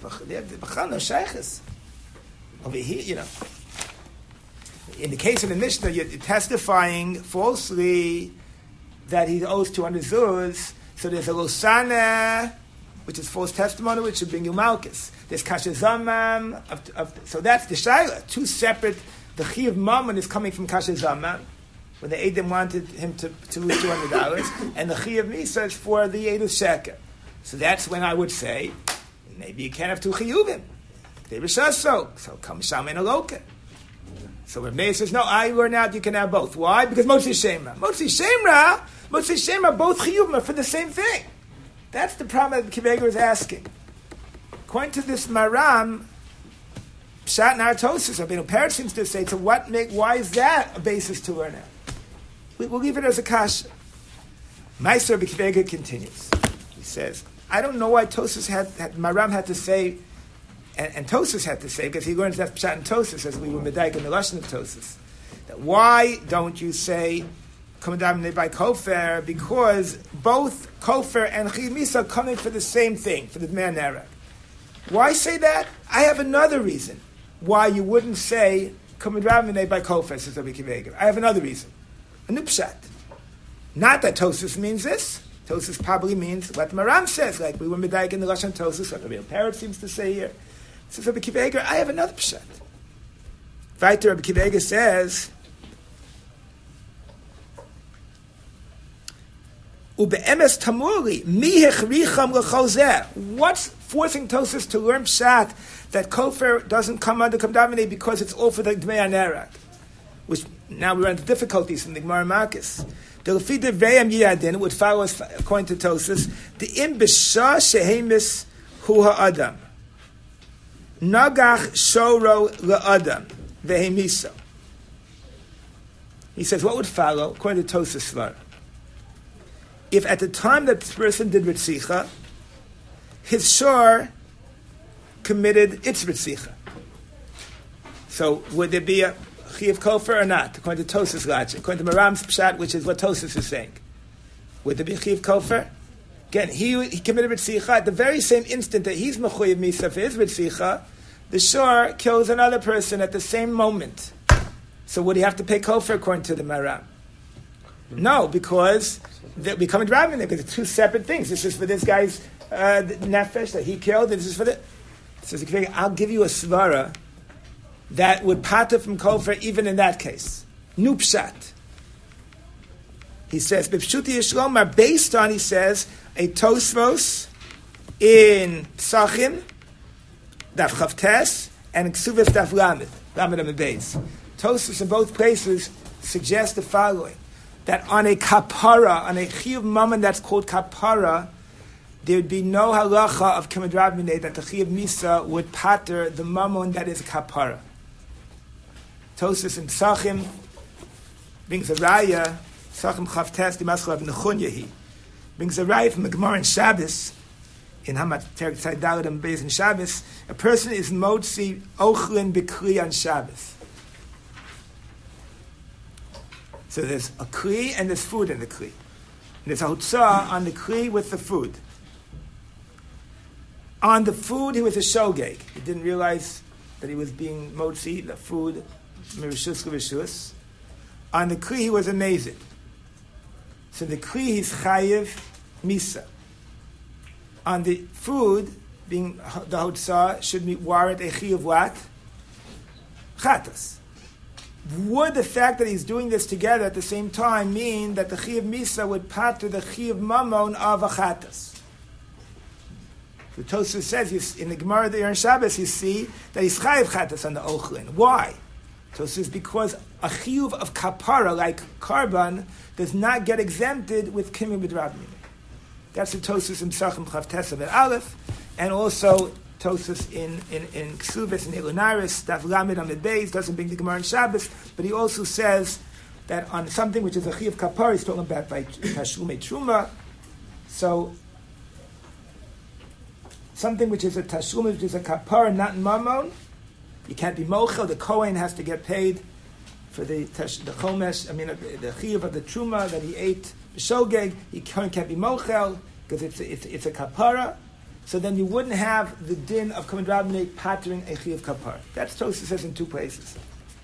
Over here, you know. In the case of the Mishnah, you're testifying falsely that he owes two hundred zuz, so there's a losana, which is false testimony, which should bring you malchus. There's kasha zamam, of, of, so that's the shaila. Two separate, the chi of mammon is coming from kasha zamam, when the Edom wanted him to, to lose two hundred dollars, and the chi of misa is for the Edom sheker. So that's when I would say, maybe you can't have two chiyuvim. They were so, so come sham in a loka. So when Meir says, no, I learn out, you can have both. Why? Because Motzi Shemra. Motzi Shemra, Motzi Shemra, both chiyuvim are for the same thing. That's the problem that Kiveger is asking. According to this Maram, Pshat Naratosis, I mean, Parrot seems to say, so what make, why is that a basis to learn out? We, we'll leave it as a kasha. Meister Kiveger continues. He says, I don't know why Tosis had, had Maram had to say, and, and Tosis had to say, because he learns that Pshat and Tosis, as we were Medaik in the Lashon of Tosis, that why don't you say, by Kofer, because both Kofer and Chiyuv Misa are coming for the same thing, for the man Narek. Why say that? I have another reason why you wouldn't say Kamid by Kofer, says Rabbi Kiveger. I have another reason. A new pshat. Not that Tosis means this. Tosis probably means what Maram says, like we were Medaik in the Lashon Tosis, what Rabbi Parrot seems to say here. Says Rabbi Kiveger, I have another pshat. Weiter, Rabbi Kiveger says, Ube'emes tamuri, mi hechricham l'chol. What's forcing Tosis to learn pshat that Kofer doesn't come under Kamdavine because it's all for the Dmei Anerak? Which now we run into difficulties in the Gemara Marcus. The Lefida Veyam Yadin would follow us according to Tosis. The im b'shah shehemis hu ha'adam. Nagach shoro la'adam vehemiso. He says, what would follow according to Tosis Svar? If at the time that this person did Ritzicha, his shor committed its Ritzicha. So would there be a Chiyav Kofer or not, according to Tosis' logic, according to Maram's Pshat, which is what Tosis is saying? Would there be a Chiyav Kofer? Again, he, he committed Ritzicha at the very same instant that he's Mechuyev Misa for his Ritzicha, the shor kills another person at the same moment. So would he have to pay Kofer according to the Maram? No, because they become a driving because it's two separate things. This is for this guy's uh, nefesh that he killed, and this is for the. So I'll give you a svara that would pata from Kofer even in that case. Nupshat. He says, B'pshuti Yishlomar, based on, he says, a Tosvos in Psachim, Daf Chavtes, and Ksuvas Daf Lamed, Lamed Amid Beis. Tosvos in both places suggest the following. That on a kapara, on a chiyuv mammon that's called kapara, there would be no halacha of Kimad Rav Minei that the chiyuv misa would pater the mammon that is kapara. Tosis and Psachim brings a raya, Psachim Chavtes, the Maschal of Nechunyahi, brings a raya from the Gemara in Shabbos, in Hamat Terek Tzai Daled and Beis in Shabbos, a person is motzi ochlin b'kli on Shabbos. So there's a kli and there's food in the kli. And there's a hutzah on the kli with the food. On the food, he was a shogeg. He didn't realize that he was being motzi, the food, mirishus k'vishus. On the kli, he was amazed. So the kli is chayiv misa. On the food, being the hutzah, should warrant a chi of what? Chatas. Would the fact that he's doing this together at the same time mean that the chi of misa would pater the chi of mammon of a chatas? The Tosfos says in the Gemara there in Shabbos, you see that he's chayiv chatas on the ochlin. Why? Tosfos because a chiyuv of kapara, like karban, does not get exempted with kimim b'drabmin. That's the Tosfos in Psachim Chavtes and Aleph, and also Tosfos in in in Ksubis and Ilunaris, Daf Lamed Amid Beis, doesn't bring the Gemara in Shabbos, but he also says that on something which is a Chi of Kapar, he's talking about by Tashlumei Truma. So something which is a Tashlum, which is a Kapar, not Mammon, you can't be Mochel. The Kohen has to get paid for the tash, the Chomesh, I mean the Chi of the Truma that he ate Shogeg. He can't be Mochel because it's a, it's, it's a Kapara. So then you wouldn't have the din of Kamid Rabbanei pattering a Chi of Kapar. That's Tosfos says in two places.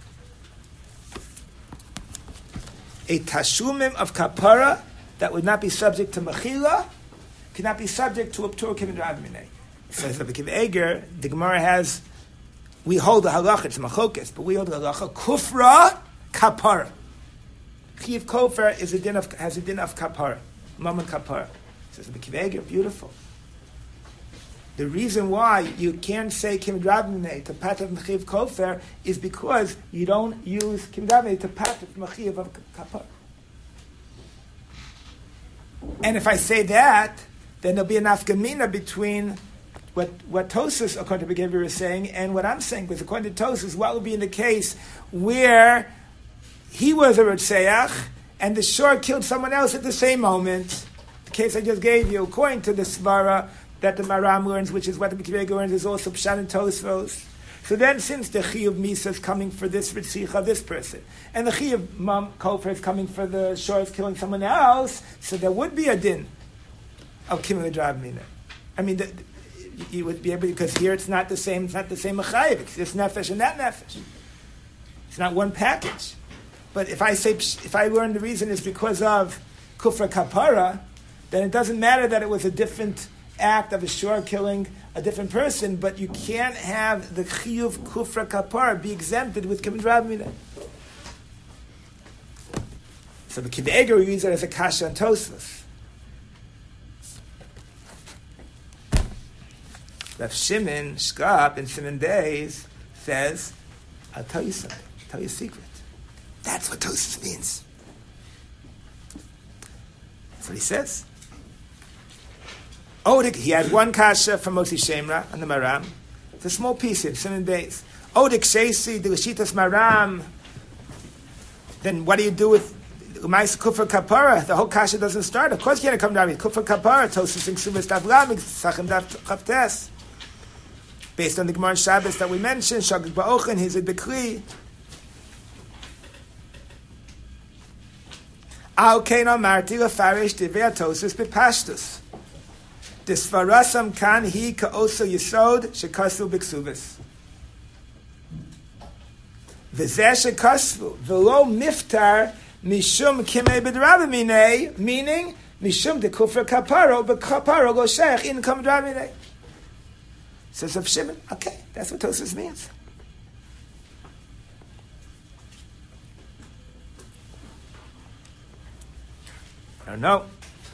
A Tashumim of Kapara that would not be subject to Mechila cannot be subject to a Ptur Kamid Rabbanei. Says Rabbi Akiva Eiger, the Gemara has, we hold the halacha, it's machokes, but we hold the halacha, kufra kapara. Chi of kofar is a din of, has a din of kapara, mammon kapara. Says Rabbi Akiva Eiger, beautiful. The reason why you can't say Kimid Rabbanei to pat of Mechiv Kofer is because you don't use Kimid Rabbanei to pat of Mechiv of Kapar. And if I say that, then there'll be an afgamina between what what Tosfos, according to Begever, is saying and what I'm saying. Because according to Tosfos, what would be in the case where he was a Rotseach and the shor killed someone else at the same moment? The case I just gave you, according to the Svara that the Maram learns, which is what the Bekiv learns, is also Pshat and Tosfos. So then, since the Chi of Misa is coming for this Ritzicha, this person, and the Chi of Mam Kofer is coming for the shor is killing someone else, so there would be a din of Kimil Drab Mina. I mean, the, you would be able, because here it's not the same, it's not the same Mechayiv, it's this Nefesh and that Nefesh. It's not one package. But if I say, if I learn the reason is because of Kufra Kapara, then it doesn't matter that it was a different act of a shor killing a different person, but you can't have the chiyuv kufra kapar be exempted with Kimid Rabbanei. So the Akiva Eiger uses it as a kasha and Tosfos. Rav Shimon Shkop in Simon Days says, I'll tell you something, I'll tell you a secret. That's what Tosfos means. That's what he says. Oh, he had one kasha from Motzi Shemra on the Maram. It's a small piece here, seven days. Oh, the Ksesi, the Lashitas Maram. Then what do you do with Umayis Kufra Kapara? The whole kasha doesn't start. Of course you can't come down with Kufra Kapara, Tosfos in Ksubas Daf Lamik, Sachem Daf Chavtes. Based on the Gemara Shabbos that we mentioned, Shagig Ba'ochen, he's a Bekli. Al Keino Marti Lafarish Divya Tosfos Bepashtus. This farasam kan he kaoso yisod shekasu b'ksubis. V'zeh shekasvu v'lo miftar mishum kimei b'drabimine, meaning mishum dekufra kaparo b'kaparo go sheich in kam drabimine. Says Rav Shimon, okay, that's what Tosfos means. I don't know.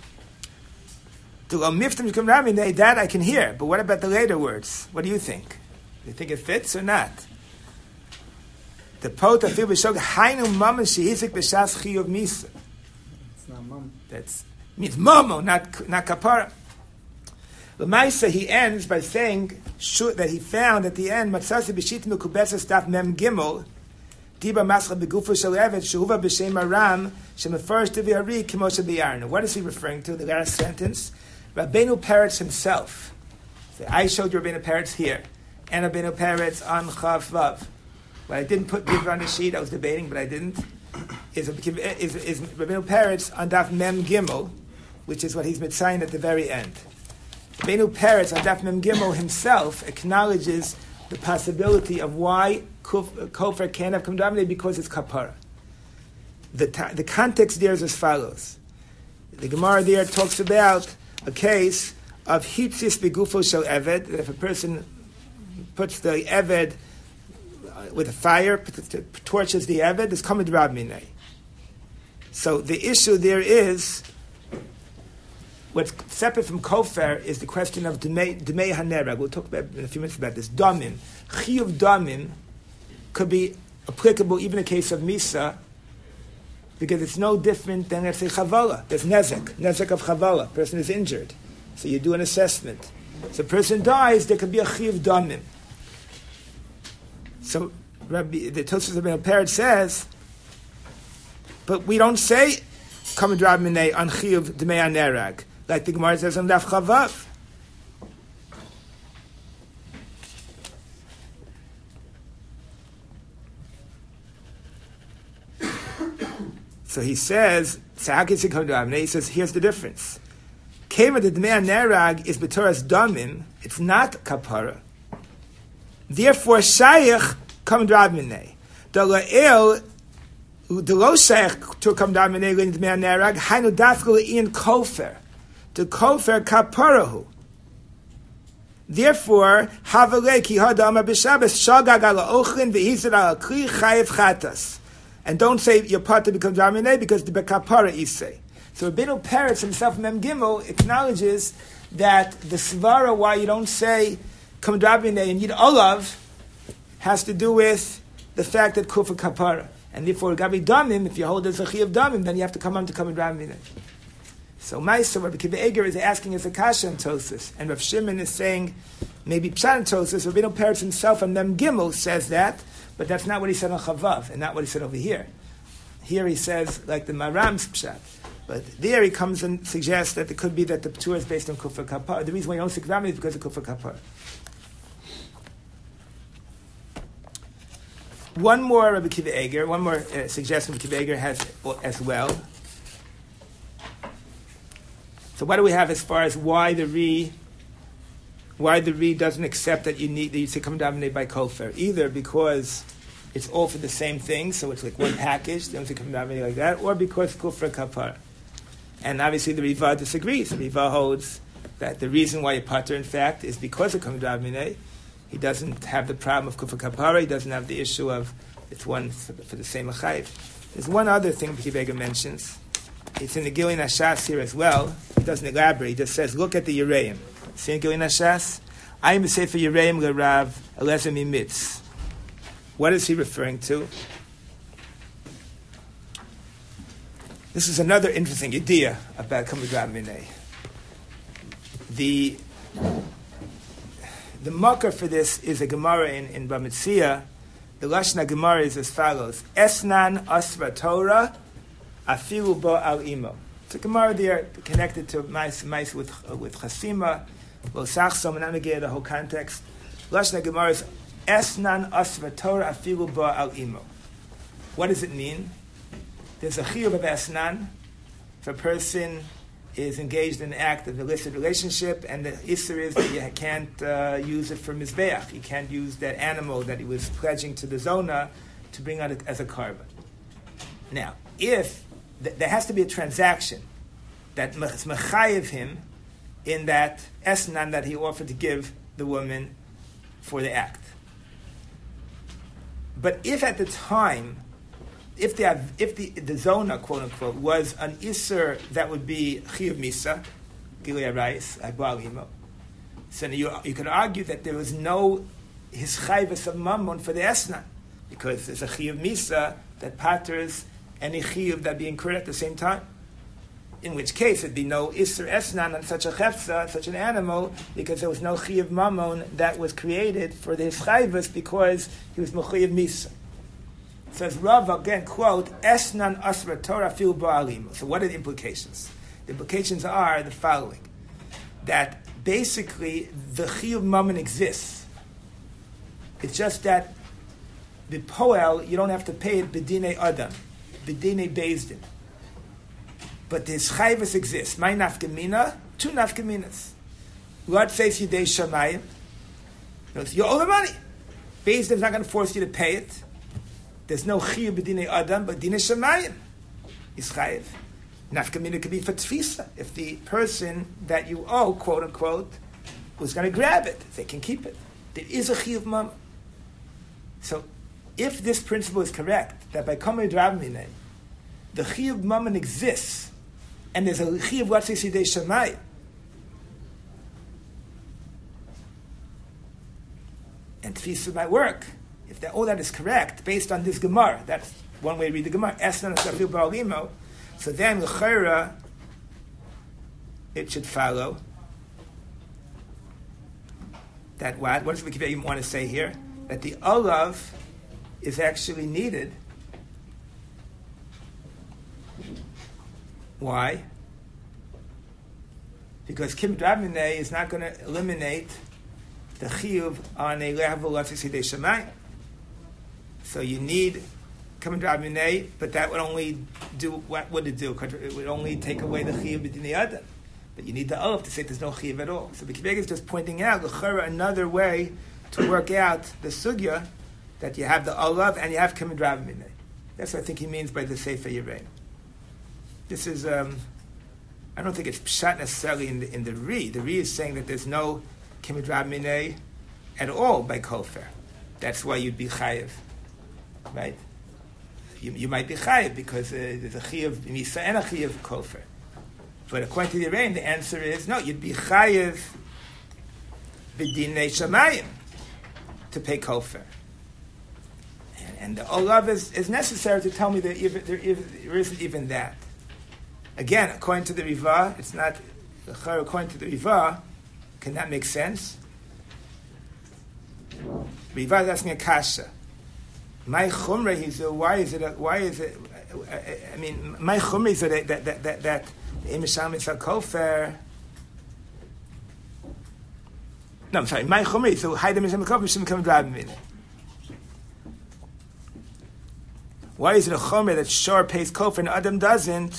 To go miftam come Rabbanei, that I can hear. But what about the later words? What do you think? Do you think it fits or not? The pot of fil b'shog hainu mama shehizik b'shas chiyuv misa. It's not mama. That's means momo, not not kapara. L'maisa he ends by saying that he found at the end matzasi b'shit mekubesas daf mem gimel diba mascha begufo shel evet shehuva b'shem aram shemefarish divyari kimosha b'yarnu. What is he referring to? The last sentence. Rabbeinu Peretz himself. So I showed you Rabbeinu Peretz here, and Rabbeinu Peretz on Chav Vav. Well, I didn't put Divrei on the sheet. I was debating, but I didn't. Is is is Rabbeinu Peretz on Daf Mem Gimel, which is what he's mitzayin at the very end. Rabbeinu Peretz on Daf Mem Gimel himself acknowledges the possibility of why Kofar can't have come down because it's kapara. The ta- the context there is as follows. The Gemara there talks about a case of hitzis begufo shel eved. If a person puts the eved with a fire, torches the eved, it's kamid rabminei. So the issue there is, what's separate from kofer is the question of demei hanera. We'll talk about in a few minutes about this. Damim, chiyuv damim could be applicable even in the case of misa, because it's no different than, let's say, chavala. There's nezek, nezek of chavala. Person is injured. So you do an assessment. So a person dies, there could be a chiyuv damim. So Rabbi, the Tosfos Rabbeinu Peretz says, but we don't say Kama Drab Minei on chiyuv dmei anerag, like the Gemara says on Daf Chavav. So he says, so how can he come to Avnei? He says, here's the difference. Keva the Dmei Nerag is B'Toras Damim, it's not Kapara. Therefore, Shaykh come to Avnei. The La'el, the Lo Shaykh to come to Avnei in Dmei Nerag, Hainu Dafkel in Kofer. The Kofer Kaparahu. Therefore, Havalei Ki Hadama B'Shabbos Shagag Ala Ochlin V'Hizad Ala Kli Chayev Chatas. And don't say your partner becomes Ramineh because the Bekapara is say. So Rabbeinu Peretz himself, Mem Gimel, acknowledges that the Svara why you don't say Kam Ramineh and Yid Olav has to do with the fact that Kufa Kapara. And therefore, Gabi Damim, if you hold as a Chi of Damim, then you have to come on to Kam Ramineh. So Maisa, Rabbi Kiva Eger is asking as a Kasha and Tosis, and Rav Shimon is saying maybe Pshat and Tosis. Rabbeinu Peretz himself and Mem Gimel says that. But that's not what he said on Chavav, and not what he said over here. Here he says, like the Maram's Pshat. But there he comes and suggests that it could be that the Ptur is based on Kufar Kapar. The reason why you don't say Kravim is because of Kufar Kapar. One more Rabbi Kiva Eger, one more uh, suggestion Rabbi Kiva Eger has as well. So what do we have as far as why the Re... Why the Re doesn't accept that you need that you say come dominate by Kofer, either because it's all for the same thing, so it's like one package, they don't say come dominate like that, or because Kufra Kapar. And obviously the Riva disagrees. The Riva holds that the reason why you pater, in fact, is because of come dominate. He doesn't have the problem of Kufra Kapara, he doesn't have the issue of it's one for the, for the same Achayiv. There's one other thing Kivega mentions. It's in the Gilin Hashas here as well. He doesn't elaborate, he just says, look at the Yereim. See Gilin Hashas? I am a Sefer Yereim L'Rav Eliezer Mimitz. What is he referring to? This is another interesting idea about Kamud Rav Minei. The the marker for this is a Gemara in, in Bamitzia. The Lashna Gemara is as follows: Esnan Asra Torah Afilu Bo Al Imo. It's a Gemara there connected to mice, mice with uh, with Chasima. Well, Sachsom, and I'm going to get the whole context. Lashna Gemara is Esnan Asra Torah Afilu Bo Al Imo. What does it mean? There's a chiyuv of Esnan. If a person is engaged in an act of illicit relationship, and the issur is that you can't uh, use it for mizbeach. You can't use that animal that he was pledging to the zona to bring out as a carbon. Now, if th- there has to be a transaction that is mechayev him in that esnan that he offered to give the woman for the act. But if at the time, if the if the the zona, quote unquote, was an issur that would be chiyuv misa, gilei arayis, agbalimo, so you you could argue that there was no his chayvus of mammon for the esnan, because there's a chiyuv misa that patters any chiyuv that be incurred at the same time. In which case it'd be no issur esnan on such a chefza, such an animal, because there was no chiyuv mammon that was created for the his chayvus because he was mechayev misa. Says Rav again, quote, Esnan Asra Torah Fil Ba'alim. So what are the implications? The implications are the following. That basically the Chiyuv Mammon exists. It's just that the Poel, you don't have to pay it B'dinei Adam, B'dinei Bezdin. But this Chayvus exists. My nafkamina, two nafkaminas. God says Yidei Shamayim. You owe the money. Bezdin's not going to force you to pay it. There's no chiyuv b'dinei adam, but dinei shamayim is chayiv. Nafkamina could be for tfisa. If the person that you owe, quote unquote, was going to grab it, they can keep it. There is a chiyuv mammon. So, if this principle is correct, that by kamei drav minei, the chiyuv mammon exists, and there's a chiyuv what's yidei shamayim, and tfisa might work. If that, all that is correct, based on this Gemara, that's one way to read the Gemara, Esnan Asafil Ba'alimo, so then, l'chayra, it should follow that what? What does the Kibbutz want to say here? That the olav is actually needed. Why? Because Kim Drabminei is not going to eliminate the chiyuv on a level of Sidei Shemayim. So you need Kim Drabminei, but that would only do, what would it do? It would only take away the chiyuv between the other. But you need the olav to say there's no chiyuv at all. So the Kibbutz is just pointing out another way to work out the sugya that you have the olav and you have Kim Drabminei. That's what I think he means by the Sefer Yereim. This is, um, I don't think it's pshat necessarily in the, in the Ri. The Ri is saying that there's no Kim Drabminei at all by Kofer. That's why you'd be chayiv, right? You, you might be chayiv because uh, there's a chayiv misa and a chayiv Kofer. But according to the Yereim, the answer is no, you'd be chayiv b'dinei shamayim to pay Kofer. And, and the olav is, is necessary to tell me that even, there, there isn't even that. Again, according to the Riva, it's not, according to the Riva, can that make sense? Riva is asking a kasha. My chumra, he said, why is it, why is it, I mean, my chumra is that, that, that, that, that the imisham is a kofer. No, I'm sorry, my chumra is, so hide the imisham a kofer, shouldn't come driving me. Why is it a chumra that sure pays kofer and Adam doesn't?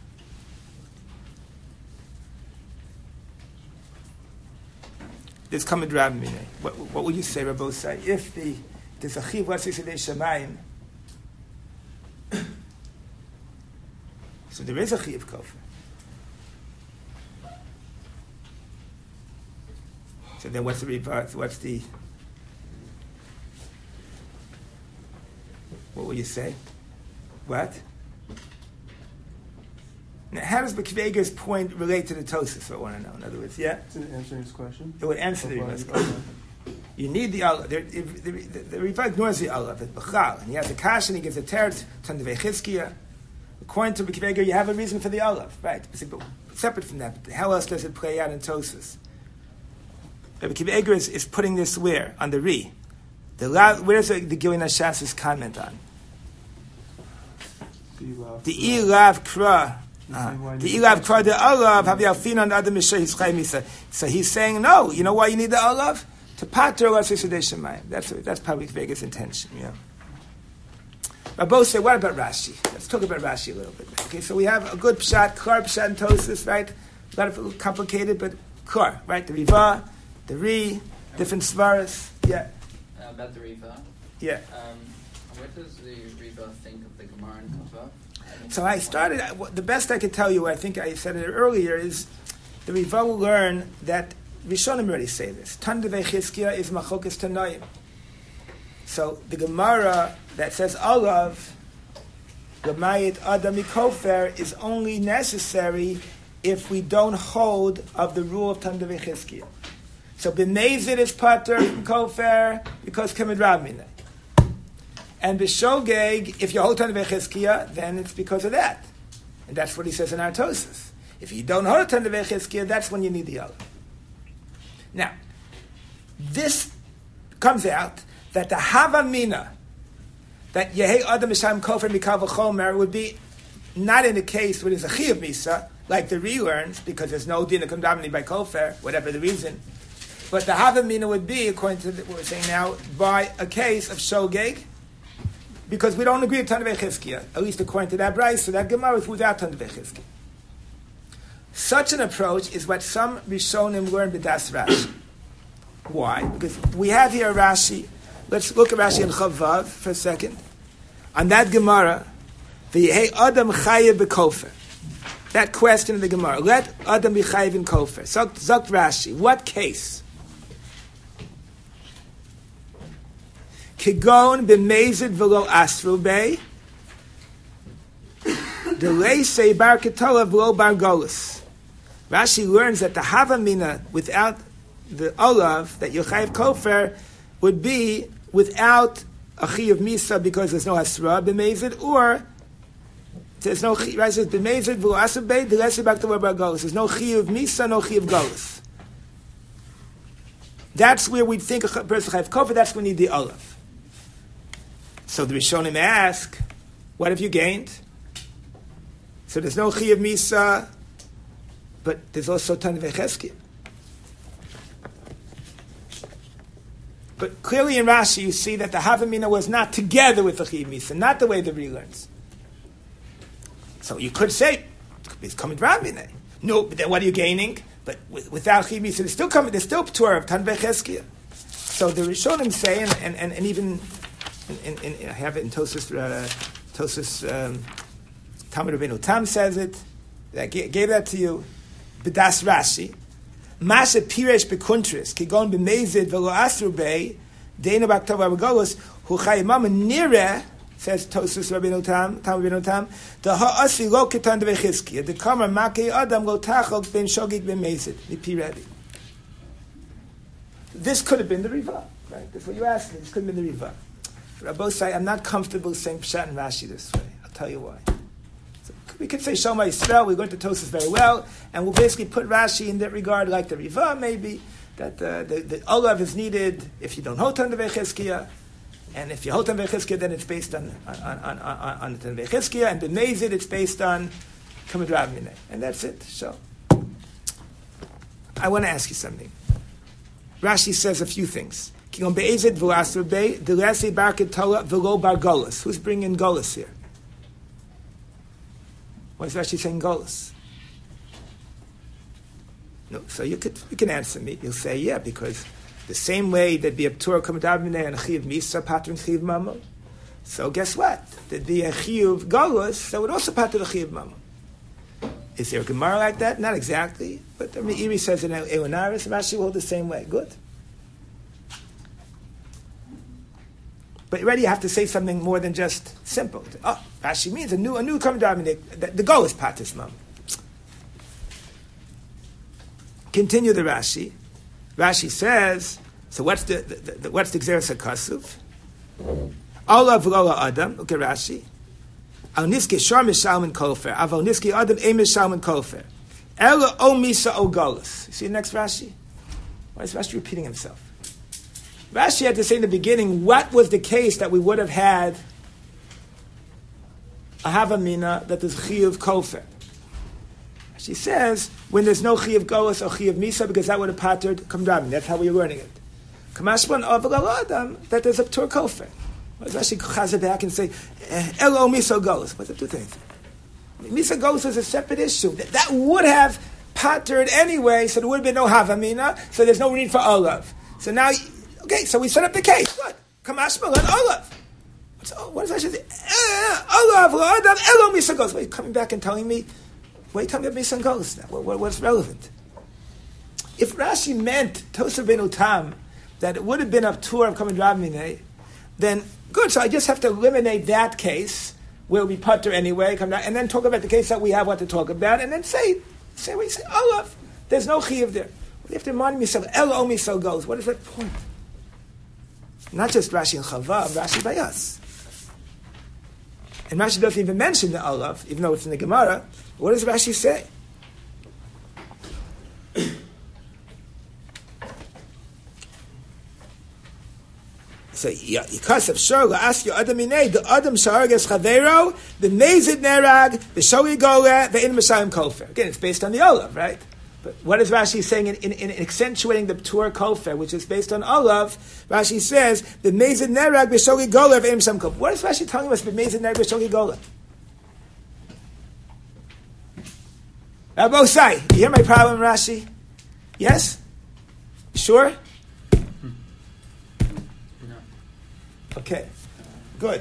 There's coming Rabbi Minei. What, what would you say, Rabbi Osai? If the there's a chiv what's Sidei Shemayim, so there is a chiv kofer. So then, what's the reverse? What's the? What will you say? What? Now, how does the Kveger's point relate to the Tosafos? I want to know. In other words, yeah? Does it answer his question? It would answer the Riva's question. You need the olav. The, the, the, the Riva ignores the olav, it's Bechal. And he has a kash and he gives a teretz, Tandavei Chizkiya. According to the Kveger, you have a reason for the olav, right? But separate from that, but how else does it play out in Tosafos? Rabbi Kveger is, is putting this where? On the Ri. The la, where's the, the Gilin Hashas's comment on? The ilav kra. Uh, the ilav kra the olav have yalfin on other mishay his misa. So he's saying no. You know why you need the olav? To pater olav Sidei Shemayim. That's that's probably Vegas' intention. Yeah. But both say, what about Rashi? Let's talk about Rashi a little bit. Okay, so we have a good pshat, kar pshat and tosis, right? A lot of complicated, but kar, right? The riva, the ri, different svaras. Yeah. Uh, about the riva. Yeah. Um, what does the riva think of the Gemara and Kava? So I started, the best I can tell you, I think I said it earlier, is the Riva will learn that Rishonim already say this. Tandavei Chizkiya is Machokas Tanoim. So the Gemara that says olav, Gemayit Adam Mikofer, is only necessary if we don't hold of the rule of Tandavei Chizkiya. So B'mezid is Pater Mikofer because Kemid Rav Minei. And b'shogeg, if you hold on to Vechizkiya, then it's because of that. And that's what he says in our Tosafos. If you don't hold on to Vechizkiya, that's when you need the olav. Now, this comes out that the Havamina, that Yehei Adam Misham Kofer Mikav V'chomer, would be not in a case where there's a Chiyuv Misa, like the Ri learns, because there's no Dina Kondamini by Kofer, whatever the reason. But the Havamina would be, according to what we're saying now, by a case of Shogeg, because we don't agree with Tandavei Chizkiya, at least according to that Bryce, so that Gemara is without Tandavei Chizkiya. Such an approach is what some Rishonim learn b'das Rashi. Why? Because we have here Rashi. Let's look at Rashi in Chavav for a second. On that Gemara, v'yehei Adam chayev b'kofer. That question of the Gemara. Let Adam be chayev in kofer. Zok Rashi. What case? Kigon b'mezid v'lo asru bei, delay say bar ketola v'lo bar golus. Rashi learns that the havamina without the olav that yochayev kofer would be without a chi of misa because there's no asra b'mezid, or there's no chi. Rashi says b'mezid v'lo asru bei delay say bar ketola bar golus. There's no chi of misa, no chi of golus. That's where we think a person chayav kofar. That's when we need the olav. So the Rishonim ask, what have you gained? So there's no chayav misa, but there's also Tan v'cheskia. But clearly in Rashi you see that the Havamina was not together with the chayav misa, not the way the Ri learns. So you could say, it's coming Ravine. No, but then what are you gaining? But with, without chayav misa, there's still coming, there's still P'tur of Tan v'cheskia. So the Rishonim say, and, and, and, and even, in, in, in, I have it in Tosus, uh, Tosus, um, Talmud Rabbeinu Tam says it, I gave, gave that to you, B'das Rashi, Masha Piresh B'kuntris, Kigon B'mezid V'lo Asru Bey, Deina B'aktav Abagolos, Hu Chayimam Nireh, says Tosus Rabbeinu Tam, Talmud Rabbeinu Tam, the Ha'asi Lo Ketan D'Vechizki, the Kamar Makei Adam Lo Tachok Ben Shogig B'mezid, Nipi Rebbe. This could have been the Riva, right? That's what you asked me. This could have been the Riva. Rabbi say, I'm not comfortable saying Pshat and Rashi this way. I'll tell you why. So we could say Shema Yisrael, we're going to Tosas very well, and we'll basically put Rashi in that regard like the Riva, maybe, that uh, the, the Olav is needed if you don't hold on to Vechizkiah, and if you hold on to Vechizkiah, then it's based on on on on, on, on Vechizkiah, and B'mezid, it's based on Kamad Ravmineh. And that's it. So, I want to ask you something. Rashi says a few things. Who's bringing Golas here? Why is Rashi saying Golas? No, so you could you can answer me. You'll say, yeah, because the same way there'd be a P'tur Kamad Ravmineh and a Chiyuv Misa, Patrin Chiyuv Mamon. So guess what? There'd be a Chiyuv Golas that would also pater the Chiyuv Mamon. Is there a Gemara like that? Not exactly, but the Meiri says in Eonaris, Rashi will hold the same way. Good. But already you have to say something more than just simple. Oh, Rashi means a new a new Kamad Ravmineh. The, the goal is patis mamon. Continue the Rashi. Rashi says, so what's the, the, the what's the Gzeres HaKasuv? Olav v'lola Adam. Look at Rashi. Al niski shar mishalmin kolfer. Aval niski Adam e mishalmin kolfer. Ela o misa o golos. You see the next Rashi? Why is Rashi repeating himself? Rashi had to say in the beginning what was the case that we would have had a Havamina that is Chiyuv Kofer. She says when there's no Chiyuv Golos or Chiyuv Misa because that would have pattered Kamdramin. That's how we were learning it. Kamashban Aval Adam that there's a P'tur Kofer. Why does Rashi chazar back and say Elo Misa Golos? What's the two things? Misa Golos is a separate issue. That, that would have pattered anyway, so there would have been no Havamina, so there's no need for Olav. So now okay, so we set up the case. What? Kamashmal and Olav. So what does Rashi say? Olav, Adam, Elo Misa Golos. Wait, you're coming back and telling me, why are you telling me Misa Golos now? What, what, what's relevant? If Rashi meant Tosa Benu Tam, that it would have been a tour of Kamad Ravmineh, then good, so I just have to eliminate that case, where we putter anyway, come down, and then talk about the case that we have what to talk about, and then say, say what you say, Olav, there's no Chiyuv there. You have to remind me, Elo Misa Golos. What is that point? Not just Rashi and Chava, Rashi by us. And Rashi doesn't even mention the Olav, even though it's in the Gemara. What does Rashi say? So, Yikasav Shor, ask you Adam Minei, the Adam Shargas Chavero, the Mezid Nerag, the Shogi Gole, the In Mashayim Kofer. Again, it's based on the Olav, right? But what is Rashi saying in, in, in accentuating the P'tur Kofer, which is based on Olav? Rashi says, the Mezid Nerag B'Shogi Golev Im Sham Kofer. What is Rashi telling us, the Mezid Nerag B'Shogi Golev? Rabbi Osai, you hear my problem, Rashi? Yes? Sure? No. Okay, good.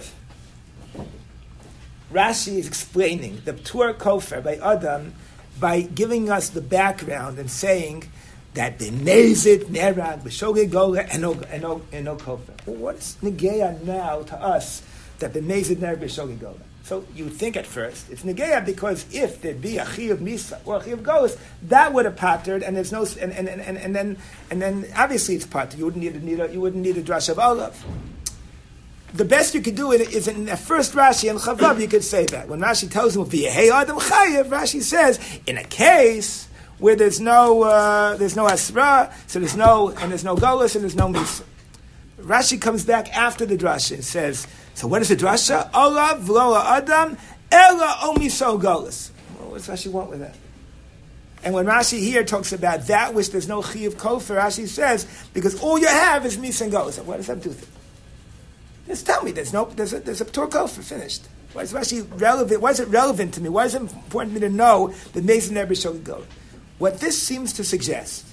Rashi is explaining the P'tur Kofer by Adam by giving us the background and saying that the Nezit, Nerag, B'Shogeg Gola, and no, and no, and no Kofer. Well, what's Negeya now to us that the Nezit, Nerag, B'Shogeg Gola? So you would think at first it's Negeya because if there'd be a Chiyuv Misa or a Chiyuv Golos, that would have pattered, and there's no, and and, and, and, and then and then obviously it's pattered. You wouldn't need a, need a you wouldn't need a drash of Olav. The best you could do it is in the first Rashi and Chavav, you could say that. When Rashi tells him, V'yehei Adam Chayev, Rashi says, in a case where there's no uh, there's no asra, so there's no and there's no golus and there's no misa. Rashi comes back after the drasha and says, so what is the drasha? Olav v'lo adam ela omiso golus. Well, what does Rashi want with that? And when Rashi here talks about that which there's no chiyuv kofar, Rashi says, because all you have is misa and golus. What does that do? Just tell me, there's no there's a there's a ptur kofar finished. Why is Rashi relevant? Why is it relevant to me? Why is it important to me to know that Mesa never showed go? What this seems to suggest,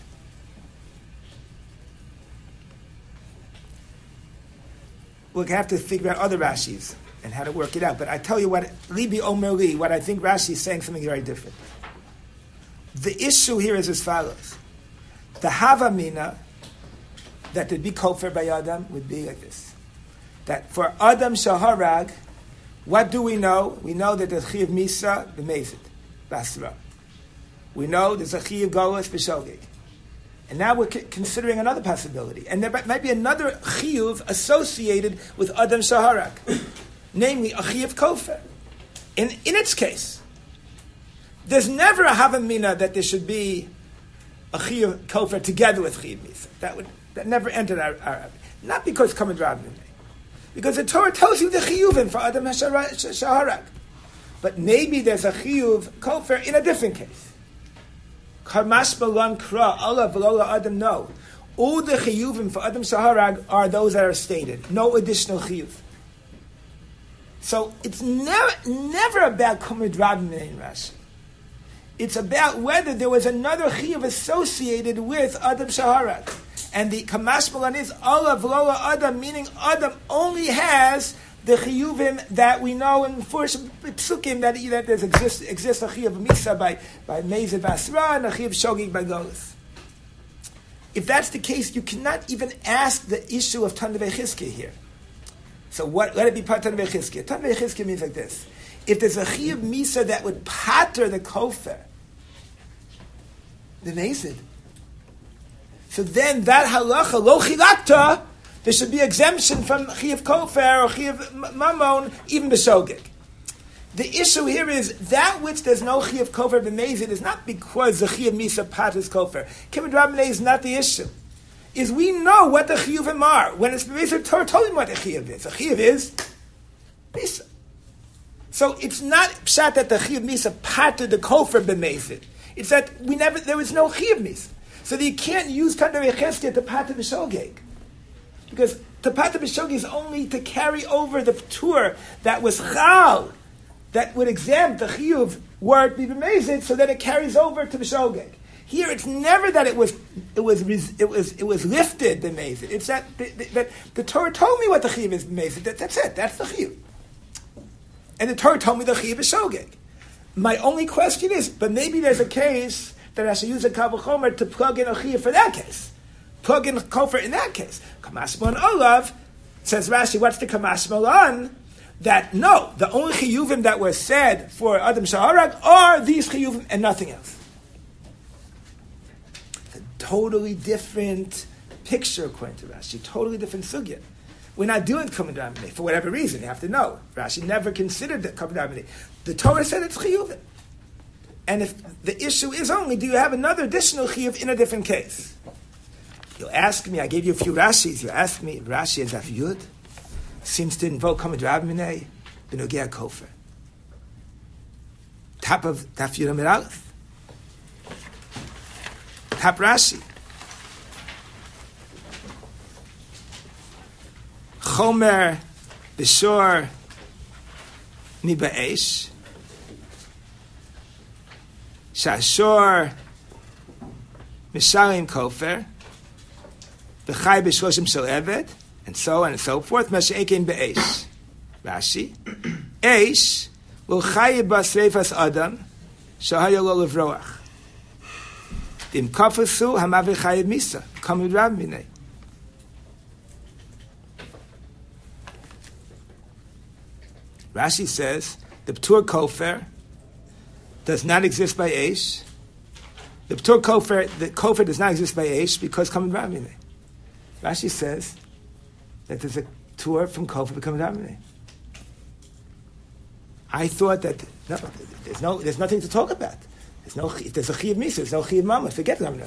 we'll have to figure out other Rashis and how to work it out. But I tell you what, Libi Omer Li, what I think Rashi is saying something very different. The issue here is as follows: the Havamina that would be kofar by Adam would be like this: that for Adam Shaharag, what do we know? We know that there's Chiyav Misa b'Mezid, Basra. We know there's a Chiyav Golus b'Shogeg. And now we're c- considering another possibility. And there might be another Chiyav associated with Adam Shaharak, namely a Chiyav Kofar. In, in its case, there's never a Havamina that there should be a Chiyav Kofar together with Chiyav Misa. That would that never entered our, our not because Kamad Rabbin. Because the Torah tells you the chiyuvim for Adam Shaharak. But maybe there's a chiyuv kofar in a different case. Karmash Balan Kra, Allah V'lola Adam, no. All the chiyuvim for Adam Shaharak are those that are stated. No additional chiyuv. So it's never, never about Kumad Rabbin in Rashi. It's about whether there was another chiyuv associated with Adam Shaharak. And the Kamash Malan is Allah V'lola Adam, meaning Adam only has the chiyuvim that we know in first psukim that, that there's exist exists a chiyuv misa by by Mezid Basra and a chiyuv shogig by Golus. If that's the case, you cannot even ask the issue of Tanvei Chizkiah here. So what? Let it be part Tanvei Chizkiah. Tanvei Chizkiah means like this: if there's a chiyuv misa that would pater the kofar, the Mezid. So then that halacha, lo chilakta, there should be exemption from chiyav kofar or chiyav mamon, even b'shogeg. The issue here is that which there's no chiyav kofar b'mezid is not because the chiyav misa patas kofar. Kimad Rabbanei is not the issue. Is we know what the chiyuvim are. When it's b'mezid, Torah told him what the chiyav is. The chiyav is misa. So it's not pshat that the chiyav misa pater the kofar b'mezid. It's that we never there was no chiyav misa. So that you can't use Tanvei Chizkiah to Pata B'Shogeg. Because to Pata B'Shogeg is only to carry over the Ptur that was Chal, that would exempt the Chiyuv word be b'mezid, so that it carries over to B'Shogeg. Here it's never that it was it was it was it was lifted b'mezid. It's that the, the, that the Torah told me what the Chiyuv is b'mezid. That, that's it. That's the Chiyuv. And the Torah told me the Chiyuv is Shogeg. My only question is, but maybe there's a case that I should use a Kavul Chomer to plug in a chiyuv for that case. Plug in a kofar in that case. Kamash Malan Olav, says Rashi, what's the Kamash Malan? That, no, the only chiyuvim that were said for Adam Shaharag are these chiyuvim and nothing else. It's a totally different picture according to Rashi, totally different sugya. We're not doing Kumad Rabbinei for whatever reason, you have to know. Rashi never considered that Kumad Rabbinei. The Torah said it's chiyuvim. And if the issue is only, do you have another additional chiyuv in a different case? You'll ask me, I gave you a few Rashis, you ask me, Rashi is Daf Yud, seems to invoke Kamad Rabbinei, B'nogea Kofar. Top of Daf Yud Amid Aleph. Top Rashi. Chomer B'shor Mi Ba'esh Shashor Mishalim Kofer B'chai B'shloshim Shel Eved, and so on and so forth. Masha'ekin B'esh. Rashi Eish will Chayib B'Sreifas Adam Shahaya Lo Levroach Dim Kafasu Hamavi Chayib Misa Kamid Rabbinei. Rashi says the Ptur Kofer does not exist by Eish. The Ptur Kofer, the Kofer does not exist by Eish because Kamad Rabbinei. Rashi says that there's a Ptur from Kofer becoming Rabbinei. I thought that no, there's no, there's nothing to talk about. There's no, if there's a Chiv Misa, there's no Chiv Mama. Forget Lamna.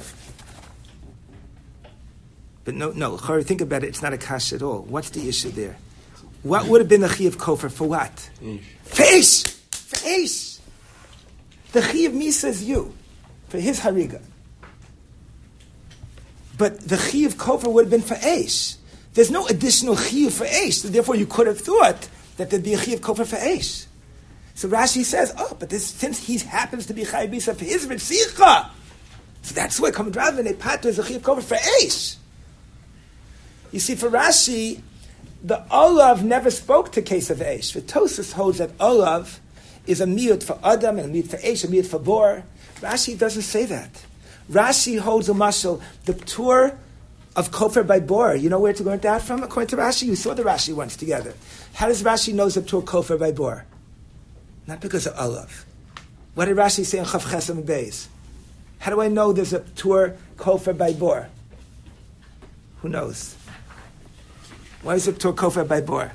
But no, no, think about it, it's not a kash at all. What's the issue there? What would have been the Chiv Kofer for what? Ish. For Ish! For Ish! The Chiv Misa is you, for his Hariga. But the Chiv Kofer would have been for Ish. There's no additional Chiv for Ish, so therefore you could have thought that there'd be a Chiv Kofer for Ish. So Rashi says, oh, but this, since he happens to be Chayiv Misa for his Ritzicha, so that's why Kamad Rav and Pater is a Chiv Kofer for Ish. You see, for Rashi, the Olav never spoke to case of Eish. The Tosfos holds that Olav is a miyut for Adam and a miyut for Eish, a miyut for Bor. Rashi doesn't say that. Rashi holds a mashal, the tour of Kofer by Bor. You know where to learn that from? According to Rashi, you saw the Rashi once together. How does Rashi know the tour Kofer by Bor? Not because of Olav. What did Rashi say in Chav Chesam Beis? How do I know there's a tour Kofer by Bor? Who knows? Why is it Tur Kofer by Bor?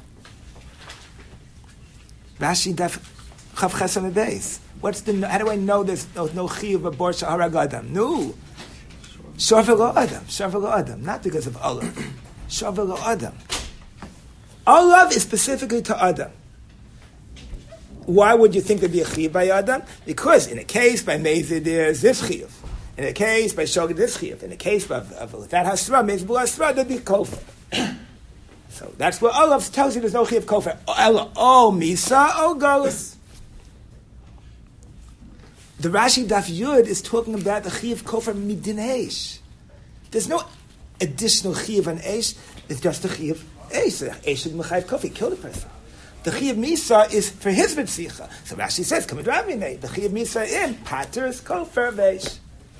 Rashi daf Chav Chesam Beis. What's the? How do I know there's no, no chiyuv of Bor Shaharag Adam? No, Shor v'lo Adam, Shor v'lo Adam. Not because of Olav. Shor v'lo Adam. Olav is specifically to Adam. Why would you think there'd be a chiyuv by Adam? Because in a case by Mezid there's this chiyuv. In a case by Shogeg this chiyuv. In a case of, of that Hasra, Mezid B'la Hasra, there'd be Kofer. So that's what Olav tells you there's no Chiv Kofer. Oh, oh, Misa, oh, Golus. The Rashi Daf Yud is talking about the Chiv Kofer Midin Eish. There's no additional Chiv on Eish, it's just the Chiv Eish. Eish is Mechayiv Kofer, he killed a person. The Chiv Misa is for his Vitzicha. So Rashi says, come Ravine, the Chiv Misa in Pater is Kofer Eish.